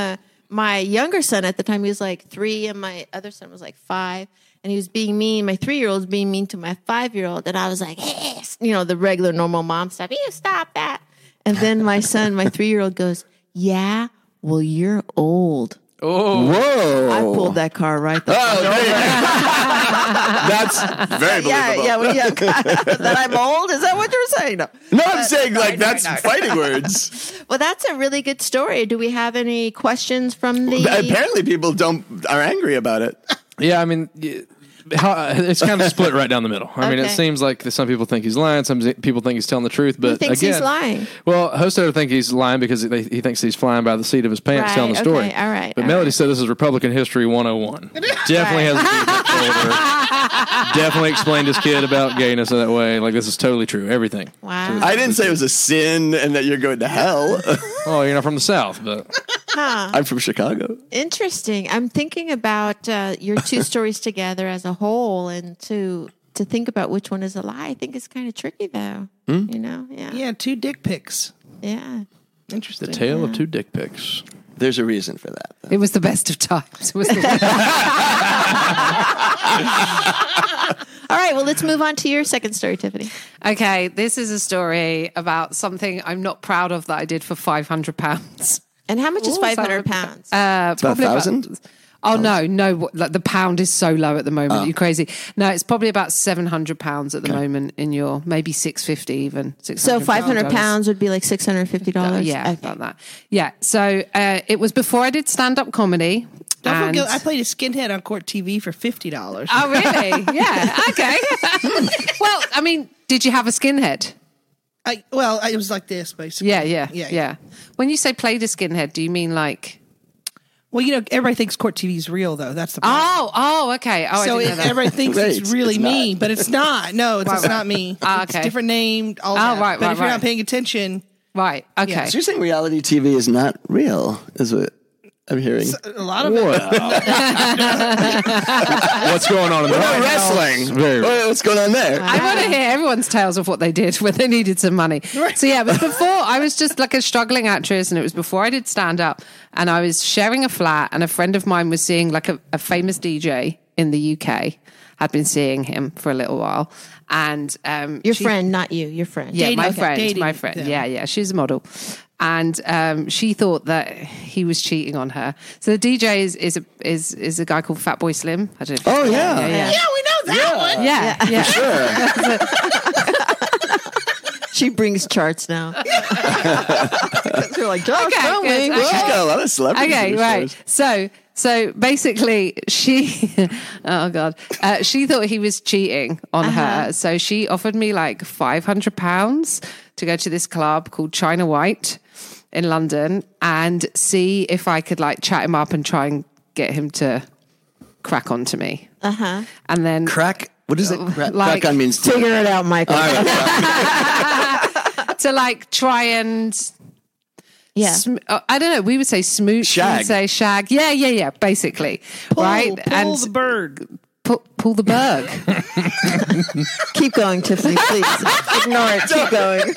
my younger son at the time, he was like 3, and my other son was like 5, and he was being mean. My 3-year-old was being mean to my 5-year-old, and I was like, hey, the regular normal mom stuff. You stop that. And then my son, my 3-year-old, goes, yeah, well, you're old. Whoa. I pulled that car right there. Oh, there you go. That's very believable. That I'm old? Is that what you're saying? No. No, I'm saying that's fighting words. Well, that's a really good story. Do we have any questions from the? Apparently, people are angry about it. Yeah, I mean, it's kind of split right down the middle. I mean, it Okay. seems like some people think he's lying, some people think he's telling the truth. But Who thinks again, he's lying? Well, Hostetter think he's lying because he thinks he's flying by the seat of his pants Right, telling the story. okay, all right, But all Melody right. said this is Republican history 101. Definitely has a deep shoulder. Definitely explained his kid about gayness in that way. Like, this is totally true. Everything. Wow. I didn't say it was a sin and that you're going to hell. Oh, you're not from the South, but I'm from Chicago. Interesting. I'm thinking about your two stories together as a whole, and to think about which one is a lie. I think it's kind of tricky, though. Yeah. Yeah, 2 dick pics. Yeah. Interesting. the tale of 2 dick pics. There's a reason for that. It was the best of times. It was the All right. Well, let's move on to your second story, Tiffany. Okay, this is a story about something I'm not proud of that I did for £500. And how much is Ooh, 500 pounds? About 1,000? Oh no! Like the pound is so low at the moment. You're crazy. No, it's probably about £700 at the moment. In your maybe £650 even. So 500 pounds would be like $650. Yeah, Okay. about that. Yeah. So it was before I did stand-up comedy. Don't and- forget, I played a skinhead on Court TV for $50. Oh really? Yeah. Okay. Well, I mean, did you have a skinhead? It was like this, basically. Yeah. When you say played a skinhead, do you mean like? Well, everybody thinks Court TV is real, though. That's the problem. Oh, okay. Oh, So I didn't know that. everybody thinks Right, it's really it's me, not. but it's not. No, it's not me. Ah, It's okay. a different name, all that. right, but right, if you're right. not paying attention, Right. Okay. Yeah. So you're saying reality TV is not real? Is it? I'm hearing. A lot of it. What's going on in the What about White House? wrestling? Very. What's going on there? I want to hear everyone's tales of what they did when they needed some money. So yeah, it was before I was just like a struggling actress, and it was before I did stand up, and I was sharing a flat, and a friend of mine was seeing like a famous DJ in the UK. Had been seeing him for a little while, and Your friend, not you. Your friend. yeah, my Dating friend, them. yeah, she's a model, and she thought that he was cheating on her. So the DJ is a guy called Fatboy Slim. I don't know. Oh, yeah. Yeah, we know that one. Yeah. She brings charts now. You're like, Josh, Okay, tell me. good. She's got a lot of celebrities. Okay, in her right. shows. So basically, she, oh God, she thought he was cheating on her. So she offered me like £500 to go to this club called China White in London and see if I could like chat him up and try and get him to crack onto me. And then Crack. What is it? Like- Crack on means Figure it out, Michael. to like try and Yeah. I don't know. We would say smooch. Shag. We would say shag. Yeah. Basically, right? Pull the bird. Pull the berg. Keep going, Tiffany, please. Ignore it. Keep going.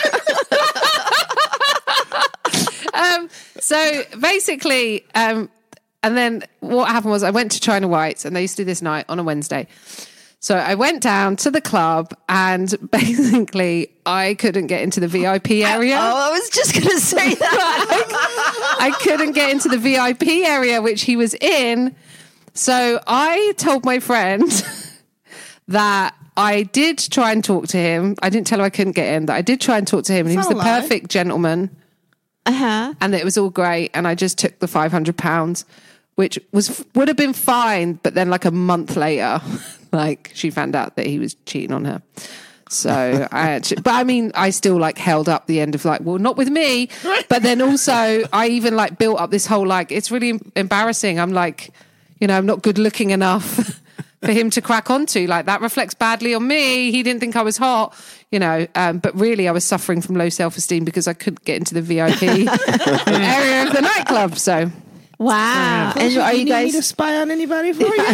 So basically, and then what happened was I went to China White's, and they used to do this night on a Wednesday. So I went down to the club, and basically I couldn't get into the VIP area. Oh, I was just going to say that. I couldn't get into the VIP area, which he was in. So I told my friend that I did try and talk to him. I didn't tell him I couldn't get in, that I did try and talk to him, and he was It's the not a lie. perfect gentleman. And it was all great. And I just took the £500, which would have been fine. But then like a month later, like she found out that he was cheating on her. So I still like held up the end of like, well, not with me. But then also I even like built up this whole, like, it's really embarrassing. I'm like, I'm not good looking enough for him to crack onto. Like, that reflects badly on me. He didn't think I was hot, but really I was suffering from low self-esteem because I couldn't get into the VIP area of the nightclub. So Wow. And are you need me to guys? spy on anybody for you?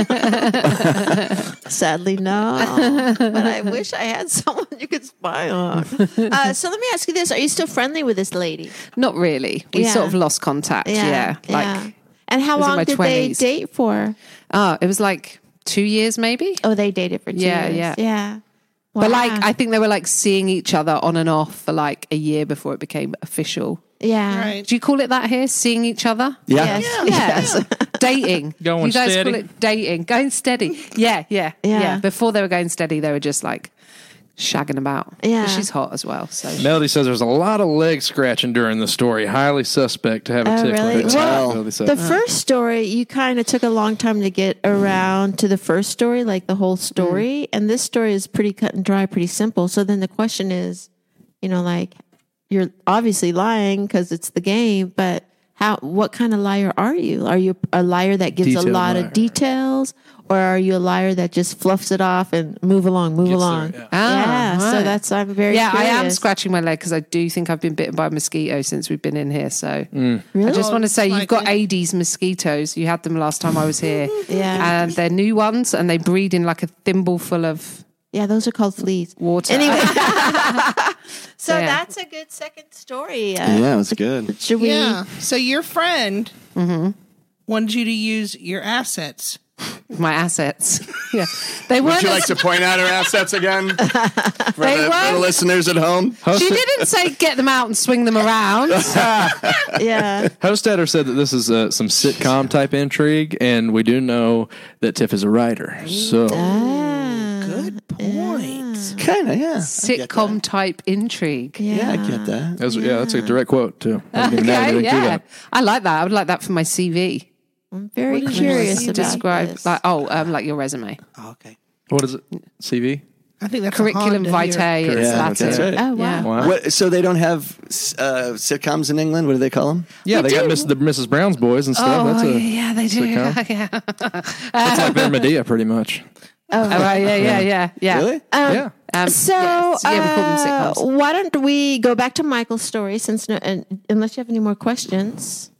Sadly, no. But I wish I had someone you could spy on. So let me ask you this: are you still friendly with this lady? not really. We Yeah. sort of lost contact. Yeah. Like, And how was in long my did they 20s. date for? it was like 2 years maybe. Oh, they dated for 2 Yeah, years. Yeah. But like, Wow. I think they were like seeing each other on and off for like a year before it became official. Yeah. Right. Do you call it that here? Seeing each other? Yeah. Yes. Yeah. Dating. Going you guys steady? call it dating. Going steady. Yeah. Before they were going steady, they were just like shagging about. Yeah. But she's hot as well. So Melody says there's a lot of leg scratching during the story. Highly suspect to have a Oh, tickler. really? That's Well, what Melody said. The first story, you kind of took a long time to get around to the first story, like the whole story. And this story is pretty cut and dry, pretty simple. So then the question is, like, you're obviously lying because it's the game, but what kind of liar are you? Are you a liar that gives Detailed a lot liar. of details, or are you a liar that just fluffs it off and move along? there, Yeah. yeah. So right. I'm very yeah, I am curious. scratching my leg because I do think I've been bitten by a mosquito since we've been in here. So I Really? just want to say like you've got it. Aedes mosquitoes. You had them last time I was here. Yeah. And they're new ones and they breed in like a thimble full of Yeah, those are called fleas. water. Anyway. So Yeah. that's a good second story. Yeah, it was good. Should we? Yeah. So your friend wanted you to use your assets. My assets. Yeah. They Would weren't you as- like to point out her assets again for the weren't- listeners at home? She didn't say get them out and swing them around. Yeah. Hostedder said that this is some sitcom type intrigue, and we do know that Tiff is a writer. So Good point. Kind of, yeah. Sitcom type intrigue. Yeah, I get that. that's a direct quote too. I didn't even add Okay, anything to yeah. that. I like that. I would like that for my CV. I'm very curious You about describe this. like like your resume. Oh, okay. What is it? CV? I think that's Curriculum a Honda vitae. here. It's Yeah, Latin. that's right. Oh, wow. Yeah. Wow. What, so they don't have sitcoms in England? What do they call them? Yeah, they got the Mrs. Brown's Boys and stuff. Oh, That's yeah, they do. sitcom. Yeah. That's like their Medea, pretty much. Oh, right, yeah. Really? Yeah. So, yes. Yeah, we call them sitcoms. why don't we go back to Michael's story? Since unless you have any more questions,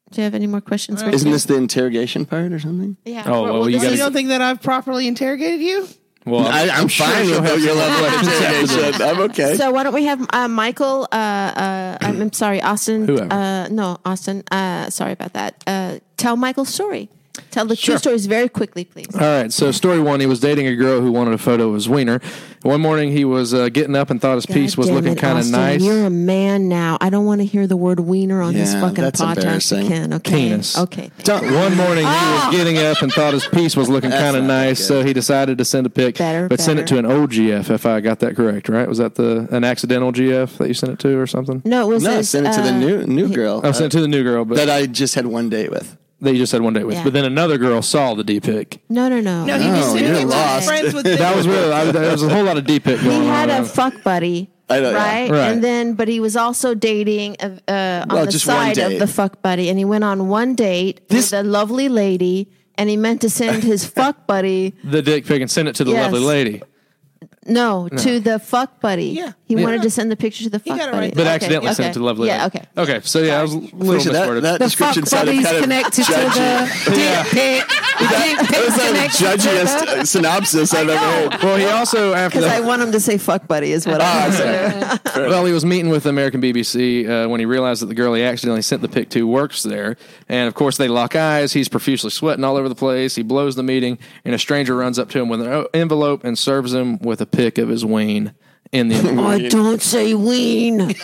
Do you have any more questions? for Isn't Tim? this the interrogation part or something? Yeah. Oh, well, you So you gotta- don't think that I've properly interrogated you? Well, I'm fine with your level of interrogation. I'm okay. So why don't we have Michael? I'm sorry, Austin. Whoever. No, Austin. Sorry about that. Tell Michael's story. Tell the two stories very quickly, please. All right, so story one, he was dating a girl who wanted a photo of his wiener. One morning, he was getting up and thought his piece was God damn looking it, kind of Austin, nice. You're a man now. I don't want to hear the word wiener on this Yeah, fucking that's podcast embarrassing. again. Okay. Penis. Okay. One morning, he was getting up and thought his piece was looking kind of not nice, good. so he decided to send a pic, Better, send it to an old GF, if I got that correct, right? Was that an accidental GF that you sent it to or something? No, it was. No, I his, sent it to the new girl I sent it to the new girl, but that I just had one date with. that you just had one date with. Yeah. But then another girl saw the D pic. No. No, he was you're he was lost. friends with That was really, there was a whole lot of D pic going He had on. a fuck buddy. I know, yeah. right? Right. And then, but he was also dating on the just one side of date. the fuck buddy, and he went on one date with a lovely lady, and he meant to send his fuck buddy The dick pic and send it to the Yes. lovely lady. to the fuck buddy. Yeah. he Yeah. wanted to send the picture to the fuck got it buddy, right But Okay, accidentally sent it to the lovely lady. Yeah, okay. Okay, so yeah, I was a little Felicia, misworded. that The description fuck sounded buddy's kind of connected to judgy. the dick pic. The dick It pic's was the connected to the... judgiest synopsis I've ever heard. Well, he also, after Because I that, want him to say fuck buddy is what I well, he was meeting with American BBC when he realized that the girl he accidentally sent the pic to works there. And of course, they lock eyes. He's profusely sweating all over the place. He blows the meeting, and a stranger runs up to him with an envelope and serves him with a pic of his ween in the envelope. Oh, don't say ween. Ween is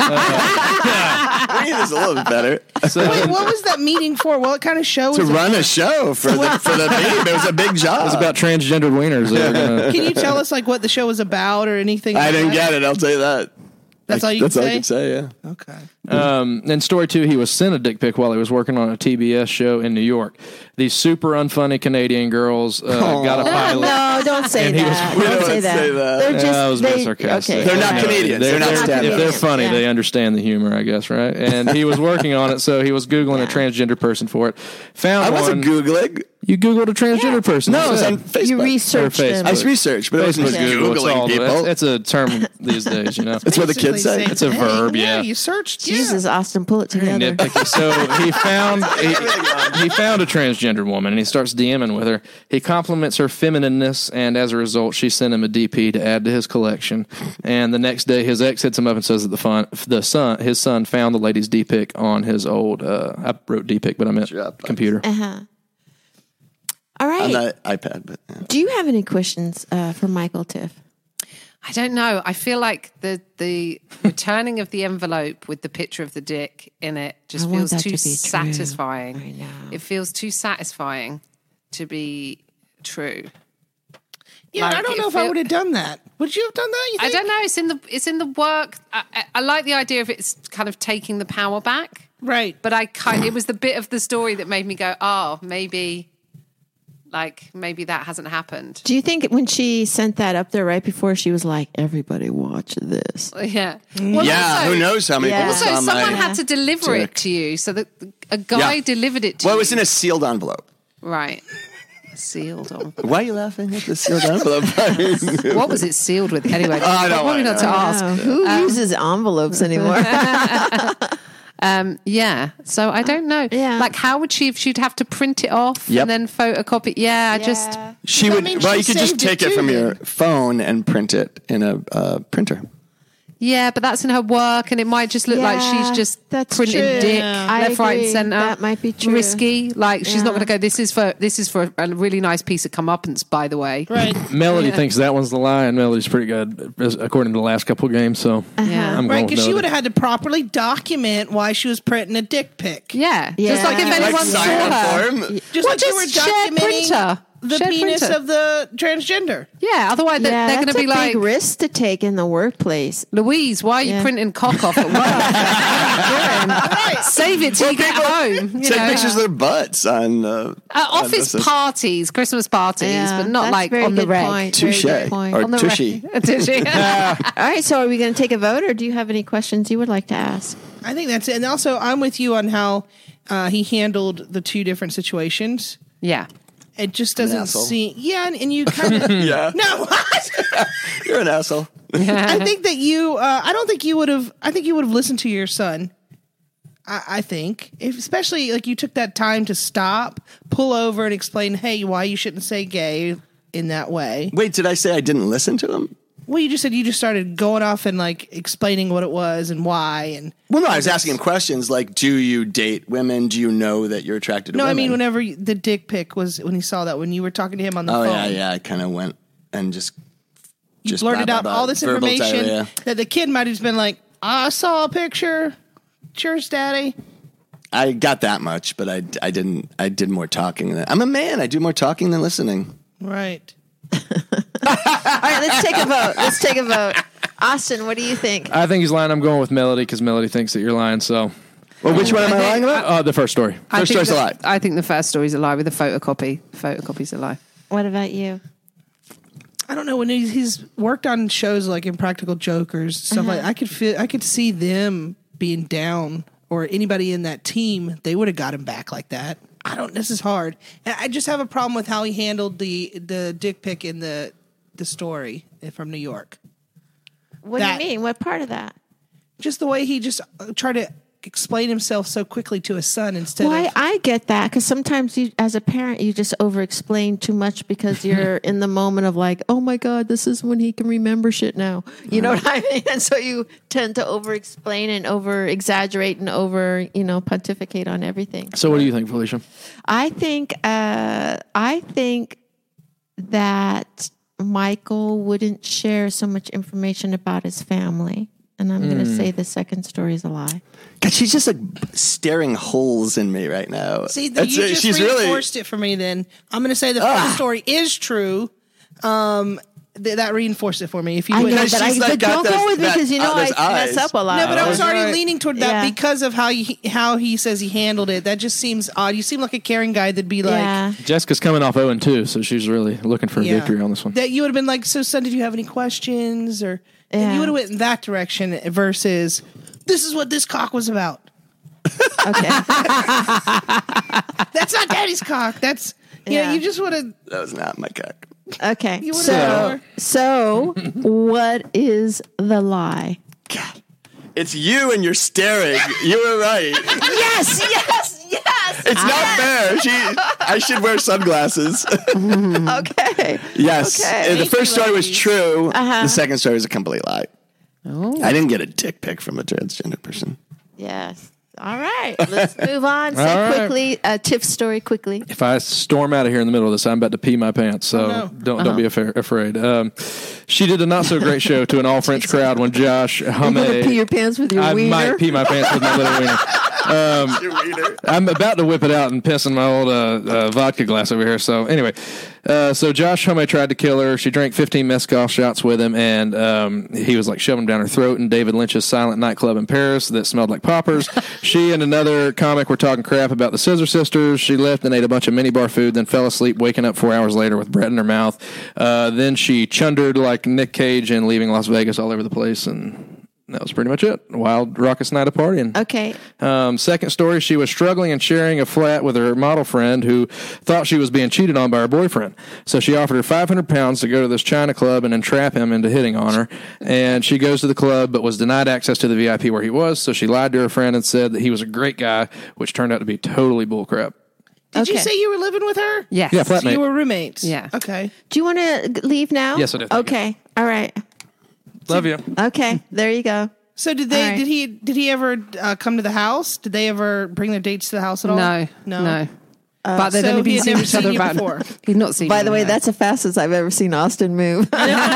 a little bit better. Wait, what was that meeting for? What kind of show To was it? run a show for the meeting, it was a big job. It was about transgendered wieners. They were gonna, Can you tell us like what the show was about or anything? I like didn't that? get it. I'll tell you that. That's all you That's all I can can say. Yeah. Okay. in story two, he was sent a dick pic while he was working on a TBS show in New York. These super unfunny Canadian girls got a pilot. No, don't say And he was- that. we Don't don't say that. say that. They're just I was being sarcastic. Okay. They're not Canadians. They're not stand-up. If they're funny, Yeah. they understand the humor, I guess, right? And he was working on it, so he was Googling a transgender person for it. Found I wasn't one. Googling. You Googled a transgender person. No, You it was said. on Facebook. You researched Or them. I researched, but it wasn't Facebook, Google, it's all- Googling people. It's a term these days, you know. That's what the Basically kids say. saying, It's a verb, hey, yeah. You searched. Jesus, Austin, pull it together. Nitpicky. So he found a transgender woman and he starts DMing with her. He compliments her feminineness, and as a result, she sent him a DP to add to his collection. And the next day, his ex hits him up and says that his son found the lady's D pic on his old. I wrote D pic, but I meant Dropbox. computer. All right. On the iPad, but yeah. Do you have any questions for Michael Tiff? I don't know. I feel like the returning of the envelope with the picture of the dick in it just I want feels that too to be true. satisfying. I know. It feels too satisfying to be true. Yeah, Like, I don't it know if I feel- would have done that. Would you have done that? You I think? don't know. It's in the work. I like the idea of it's kind of taking the power back, Right. but it was the bit of the story that made me go, oh, maybe that hasn't happened. Do you think when she sent that up there right before, she was like, everybody watch this? Yeah. Well, Yeah, also- who knows how many Yeah. people Also, saw someone my... had to deliver dick. it to you, so that a guy Yeah. delivered it to Well, it you. was in a sealed envelope. Right. Sealed on. Why are you laughing at the sealed envelope? I mean, What was it sealed with? Anyway, I know, probably I not to know. ask. Oh, who uses envelopes anymore? Yeah. So I don't know. Yeah. Like, how would she'd have to print it off Yep. and then photocopy? Yeah, I just. she That would. means Well, she you could just saved it take it too, from then. your phone and print it in a printer. Yeah, but that's in her work, and it might just look like she's Yeah, just that's printing true. dick Yeah. I left, right, and agree. centre. That might be true. Risky. Like she's not Yeah. going to go. This is for a really nice piece of comeuppance, by the way. Right. Melody thinks that one's the lie, and Melody's pretty good, according to the last couple of games. So Yeah. I'm Right, going with because she would Melody. have had to properly document why she was printing a dick pic. Yeah. Yeah. Just like if Like anyone saw sign her. form. Just Well, like you were just share documenting printer. the Share penis printer. of the transgender. Yeah. Otherwise, they're Yeah, going to that's be a like, big risk to take in the workplace. Louise, why are you Yeah. printing cock off at work? What are you doing? Save it till you get home. You Take know? pictures of their butts on Office parties, Christmas parties, Yeah, but not that's like very on the good reg. point. Very Touche good point. or On the tushy. reg. Tushy. All right, so are we going to take a vote, or do you have any questions you would like to ask? I think that's it. And also, I'm with you on how he handled the two different situations. Yeah. It just doesn't asshole. seem. Yeah, and you kind of. Yeah, No, you're an asshole. I think that you. I don't think you would have. I think you would have listened to your son. I think, especially like you took that time to stop, pull over, and explain, hey, why you shouldn't say gay in that way. Wait, did I say I didn't listen to him? Well, you just said you just started going off and like explaining what it was and why. And Well, no, I was asking him questions like, do you date women? Do you know that you're attracted to no, women? I mean, whenever the dick pic was when he saw that, when you were talking to him on the Oh, phone. yeah. I kind of went and just Blurted blah, out blah, blah. all this Verbal information diarrhea. that the kid might have just been like, I saw a picture. Cheers, daddy. I got that much, but I didn't. I did more talking. I'm a man. I do more talking than listening. Right. All right, let's take a vote. Austin, what do you think? I think he's lying. I'm going with Melody because Melody thinks that you're lying. So, Well, which one am I lying about? the first story. First story's a lie. I think the first story's a lie with a photocopy. Photocopy's a lie. What about you? I don't know, when he's worked on shows like Impractical Jokers, stuff like I could see them being down, or anybody in that team, they would have got him back like that. This is hard. And I just have a problem with how he handled the dick pic in the story from New York. What do you mean? What part of that? Just the way he just tried to explain himself so quickly to his son instead Well, of... I get that, because sometimes you, as a parent, you just over-explain too much because you're in the moment of like, oh my God, this is when he can remember shit now. You know what I mean? And so you tend to over-explain and over-exaggerate and pontificate on everything. So, what do you think, Felicia? I think that Michael wouldn't share so much information about his family. And I'm going to say the second story is a lie. God, she's just like staring holes in me right now. See, you just she's reinforced it for me then. I'm going to say the first story is true. That reinforced it for me. If you I know, wouldn't- but don't go with me because I mess up a lot. No, but I was already right. leaning toward that because of how he says he handled it. That just seems odd. You seem like a caring guy that'd be like... Yeah. Jessica's coming off 0-2, so she's really looking for a victory on this one. That you would have been like, so son, did you have any questions? Or and Yeah. you would have went in that direction versus, this is what this cock was about. Okay. That's not daddy's cock. That's... Yeah. You just would have... That was not my cock. Okay. You would've So what is the lie? God. It's you and you're staring. You were right. Yes. It's not fair. I should wear sunglasses. Okay. Yes. Okay. The first story was true. Uh-huh. The second story is a complete lie. I didn't get a dick pic from a transgender person. Yes. All right. Let's move on. Say All right. quickly, Tiff's story quickly. If I storm out of here in the middle of this, I'm about to pee my pants. So no. don't be afraid. She did a not so great show to an all French crowd when Josh You're going to pee Humme. your pants with your I wiener? might pee my pants with my little wiener. I'm about to whip it out and piss in my old vodka glass over here. So anyway, so Josh Humme tried to kill her. She drank 15 mezcal shots with him, and he was like shoving them down her throat in David Lynch's silent nightclub in Paris that smelled like poppers. She and another comic were talking crap about the Scissor Sisters. She left and ate a bunch of minibar food, then fell asleep, waking up 4 hours later with bread in her mouth. Then she chundered like Nick Cage and leaving Las Vegas all over the place, and that was pretty much it. Wild, raucous night of partying. Okay. Second story, she was struggling and sharing a flat with her model friend who thought she was being cheated on by her boyfriend. So she offered her £500 to go to this China club and entrap him into hitting on her. And she goes to the club but was denied access to the VIP where he was. So she lied to her friend and said that he was a great guy, which turned out to be totally bullcrap. Did you Okay. say you were living with her? Yes. Yeah, So flatmate. you were roommates? Yeah. Okay. Do you want to leave now? Yes, I do. Thank Okay. All right. Love you. Okay. There you go. So did All they? right. Did he ever come to the house? Did they ever bring their dates to the house at all? No. But they'd so only he been had seeing never each seen other you about. before. He'd not seen. By me, the way, no. that's the fastest I've ever seen Austin move.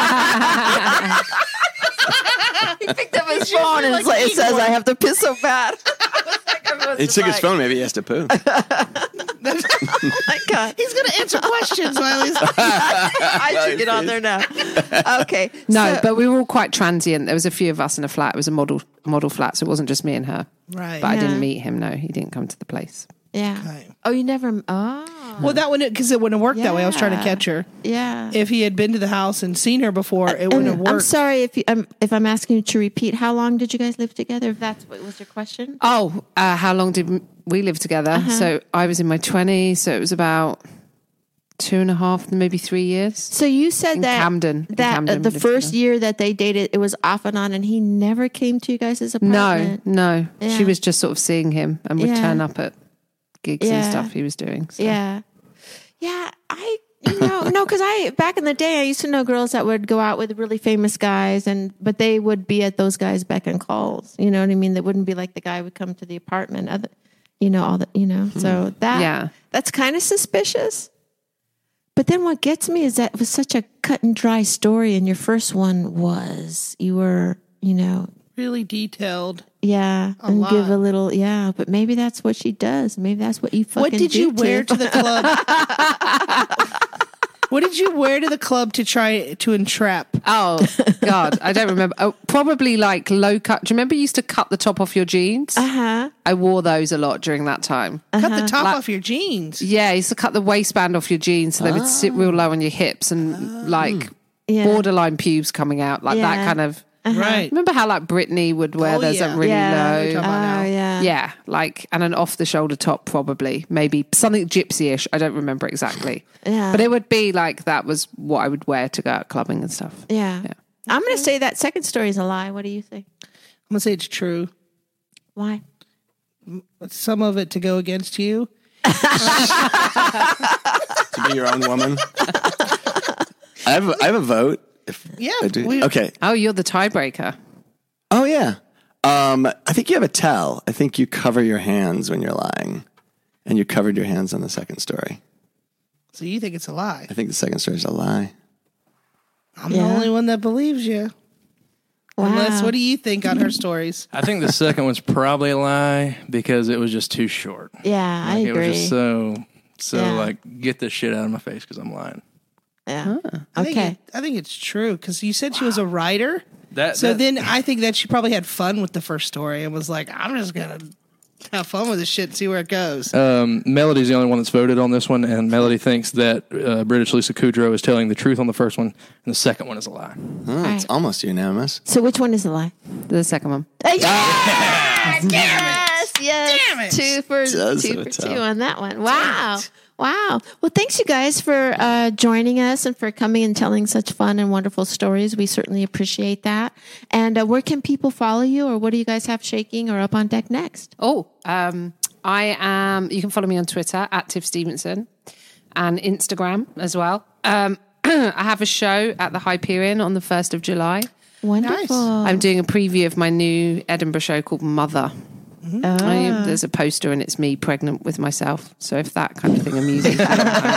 He picked up his phone and it's like, it says, I have to piss so bad. He took his phone. Maybe he has to poo. Oh my God. He's going to answer questions while he's. I should get on there now. Okay. No, so- but we were all quite transient. There was a few of us in a flat. It was a model flat, so it wasn't just me and her. Right. But I Yeah. didn't meet him. No, he didn't come to the place. Yeah. Right. Oh, you never. Oh. Well, that wouldn't, because it wouldn't have worked that way. I was trying to Yeah. catch her. Yeah. If he had been to the house and seen her before, it wouldn't have worked. I'm sorry if I'm asking you to repeat. How long did you guys live together? If that's what was your question. Oh, how long did we live together? So I was in my 20s, so it was about 2.5, maybe 3 years. So you said In that Camden. In that Camden, the we lived first together. year that they dated, it was off and on, and he never came to you guys' apartment. No. Yeah. She was just sort of seeing him and would Yeah. turn up at gigs and Yeah. stuff he was doing. So. Yeah. Because back in the day, I used to know girls that would go out with really famous guys, but they would be at those guys' beck and calls. You know what I mean? They wouldn't be like the guy would come to the apartment. So that's kind of suspicious. But then what gets me is that it was such a cut and dry story, and your first one was you were, Really detailed. yeah, and lot. give a little, yeah. But maybe that's what she does. Maybe that's what you fucking. What did you do wear to the club? What did you wear to the club to try to entrap? Oh, God. I don't remember. Oh, probably like low cut. Do you remember you used to cut the top off your jeans? Uh-huh. I wore those a lot during that time. Cut the top off your jeans. Yeah, I used to cut the waistband off your jeans so they would sit real low on your hips and like Yeah. borderline pubes coming out, like that Yeah. kind of. Right. Remember how like Britney would wear Oh, those yeah. like really Yeah. We're talking low? about now. Yeah. Yeah, like, and an off the shoulder top, probably, maybe something gypsy-ish. I don't remember exactly. Yeah. But it would be like that was what I would wear to go out clubbing and stuff. Yeah. I'm going to say that second story is a lie. What do you think? I'm going to say it's true. Why? Some of it to go against you. To be your own woman. I have a vote. Yeah. I do. Okay. Oh, you're the tiebreaker. Oh yeah. I think you have a tell. I think you cover your hands when you're lying, and you covered your hands on the second story. So you think it's a lie. I think the second story is a lie. I'm the only one that believes you. Wow. Unless, what do you think on her stories? I think the second one's probably a lie because it was just too short. Yeah, I It was agree. just so Yeah. like, get this shit out of my face because I'm lying. Yeah. I think Okay. I think it's true because you said she was a writer. So Then I think that she probably had fun with the first story and was like, I'm just going to have fun with this shit and see where it goes. Melody's the only one that's voted on this one, and Melody thinks that British Lisa Kudrow is telling the truth on the first one, and the second one is a lie. Oh, it's right. almost unanimous. So which one is a lie? The second one. Yes! Yes! Damn it. Two for Just two a for tell. two on that one. Wow. Wow. Well, thanks you guys for joining us and for coming and telling such fun and wonderful stories. We certainly appreciate that. And where can people follow you, or what do you guys have shaking or up on deck next? Oh, I am. You can follow me on Twitter at Tiff Stevenson and Instagram as well. I have a show at the Hyperion on the 1st of July. Wonderful. I'm doing a preview of my new Edinburgh show called Mother. There's a poster and it's me pregnant with myself. So if that kind of thing amuses you,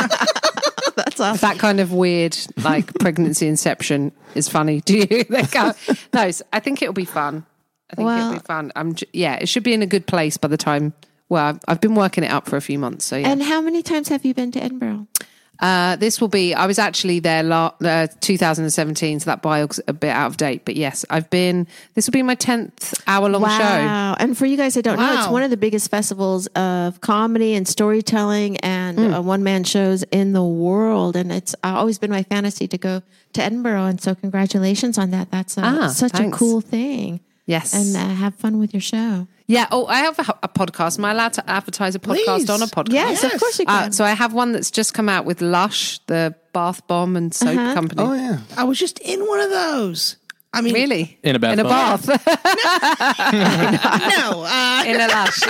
That's awesome. if that kind of weird like pregnancy inception is funny to you, then go. No, I think it'll be fun. I think it'll be fun. It should be in a good place by the time. Well, I've been working it up for a few months. So yeah. And how many times have you been to Edinburgh? This will be, I was actually there 2017, so that bio's a bit out of date. But yes, this will be my 10th hour-long show. Wow. And for you guys that don't know, it's Wow. one of the biggest festivals of comedy and storytelling and one-man shows in the world. And it's always been my fantasy to go to Edinburgh. And so congratulations on that. That's such thanks. a cool thing. Yes. And have fun with your show. Yeah. Oh, I have a podcast. Am I allowed to advertise a podcast Please. on a podcast? Yes, of course you can. So I have one that's just come out with Lush, the bath bomb and soap company. Oh yeah. I was just in one of those. I mean, Really? In a bath In a bomb. bath. no. In a Lush.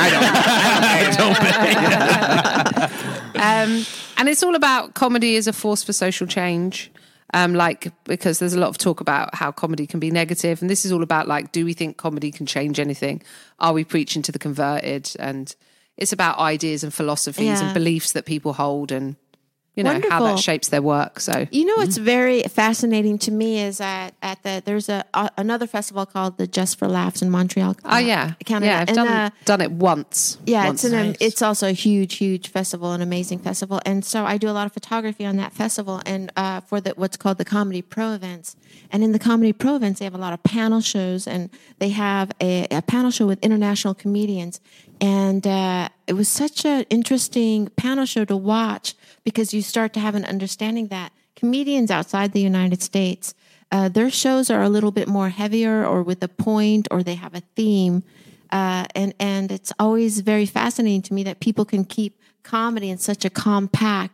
And it's all about comedy as a force for social change. Because there's a lot of talk about how comedy can be negative, and this is all about like, do we think comedy can change anything? Are we preaching to the converted? And it's about ideas and philosophies Yeah. and beliefs that people hold, and how Wonderful. that shapes their work. So You know what's very fascinating to me is that there's another festival called the Just for Laughs in Montreal, Canada. yeah, I've And, done it once. Yeah, Once. it's also a huge festival, an amazing festival, and so I do a lot of photography on that festival, and for what's called the Comedy Pro events. And in the Comedy Pro events, they have a lot of panel shows, and they have a panel show with international comedians, and it was such an interesting panel show to watch because you start to have an understanding that comedians outside the United States, their shows are a little bit more heavier or with a point, or they have a theme. And it's always very fascinating to me that people can keep comedy in such a compact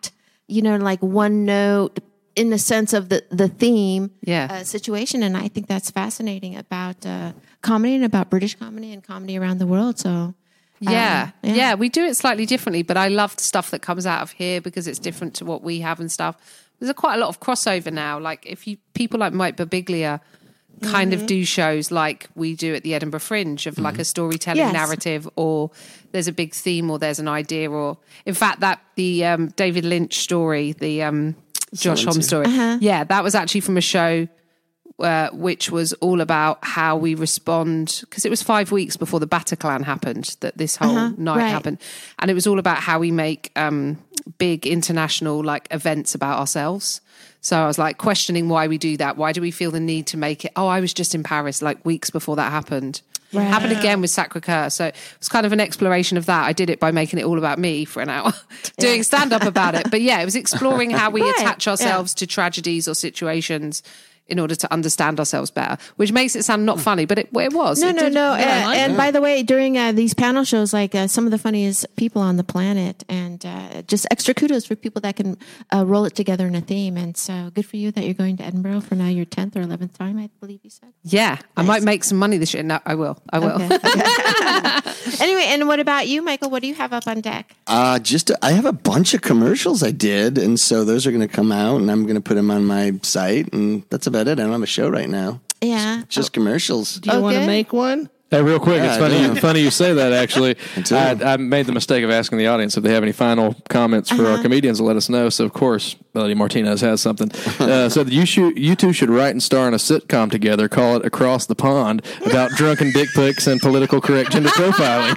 like one note in the sense of the theme situation. And I think that's fascinating about comedy and about British comedy and comedy around the world. So yeah, we do it slightly differently, but I love stuff that comes out of here because it's different to what we have and stuff. There's quite a lot of crossover now. Like people like Mike Birbiglia kind of do shows like we do at the Edinburgh Fringe of like a storytelling narrative, or there's a big theme, or there's an idea, or in fact that the David Lynch story, the Josh Homme story, that was actually from a show which was all about how we respond, because it was 5 weeks before the Bataclan happened that this whole night happened, and it was all about how we make big international like events about ourselves. So I was like questioning why we do that. Why do we feel the need to make it? Oh, I was just in Paris like weeks before that happened. It happened again with Sacré-Cœur. So it was kind of an exploration of that. I did it by making it all about me for an hour, doing stand-up about it. But yeah, it was exploring how we attach ourselves to tragedies or situations in order to understand ourselves better, which makes it sound not funny, but it was. No. And by the way, during these panel shows, like some of the funniest people on the planet, and just extra kudos for people that can roll it together in a theme. And so good for you that you're going to Edinburgh for now your 10th or 11th time, I believe you said. Yeah, nice. I might make some money this year. No, I will. Okay. Anyway, and what about you, Michael? What do you have up on deck? I have a bunch of commercials I did, and so those are going to come out, and I'm going to put them on my site, and that's about it. I don't have a show right now. Yeah. Just commercials. Do you want to make one? Hey, real quick, it's funny you say that, actually. I made the mistake of asking the audience if they have any final comments for our comedians to let us know. So, of course, Melody Martinez has something. So you two should write and star in a sitcom together. Call it Across the Pond, about drunken dick pics and political correct gender profiling.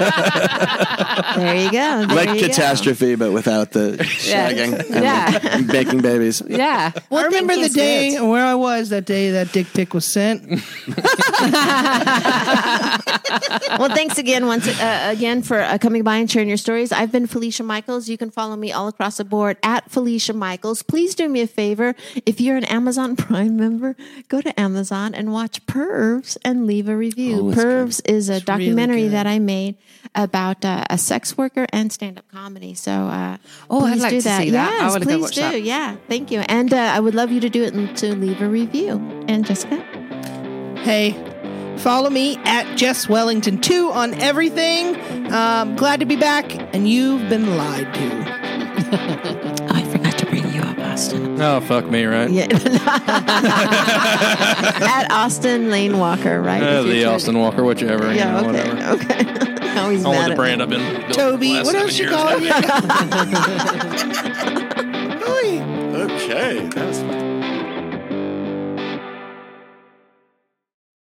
There you go. Like Catastrophe, but without the shagging and making babies. Yeah. Well, I remember the day where I was that day that dick pic was sent. Well, thanks again for coming by and sharing your stories. I've been Felicia Michaels. You can follow me all across the board at Felicia Michaels. Please do me a favor. If you're an Amazon Prime member, go to Amazon and watch Pervs and leave a review. Pervs is a documentary that I made about a sex worker and stand-up comedy. So I'd like to see that. Yes, I want to please go watch do. that. Yeah, thank you. And I would love you to do it and to leave a review. And Jessica? Hey, follow me at Jess Wellington 2 on everything. Glad to be back, and you've been lied to. Oh, I forgot to bring you up, Austin. Oh, fuck me, right? Yeah. At Austin Lane Walker, right? The Austin Walker, whichever. Yeah, Whatever. okay. Always Only mad the at brand me. I've been Toby, what else you call you? Okay, that was fun.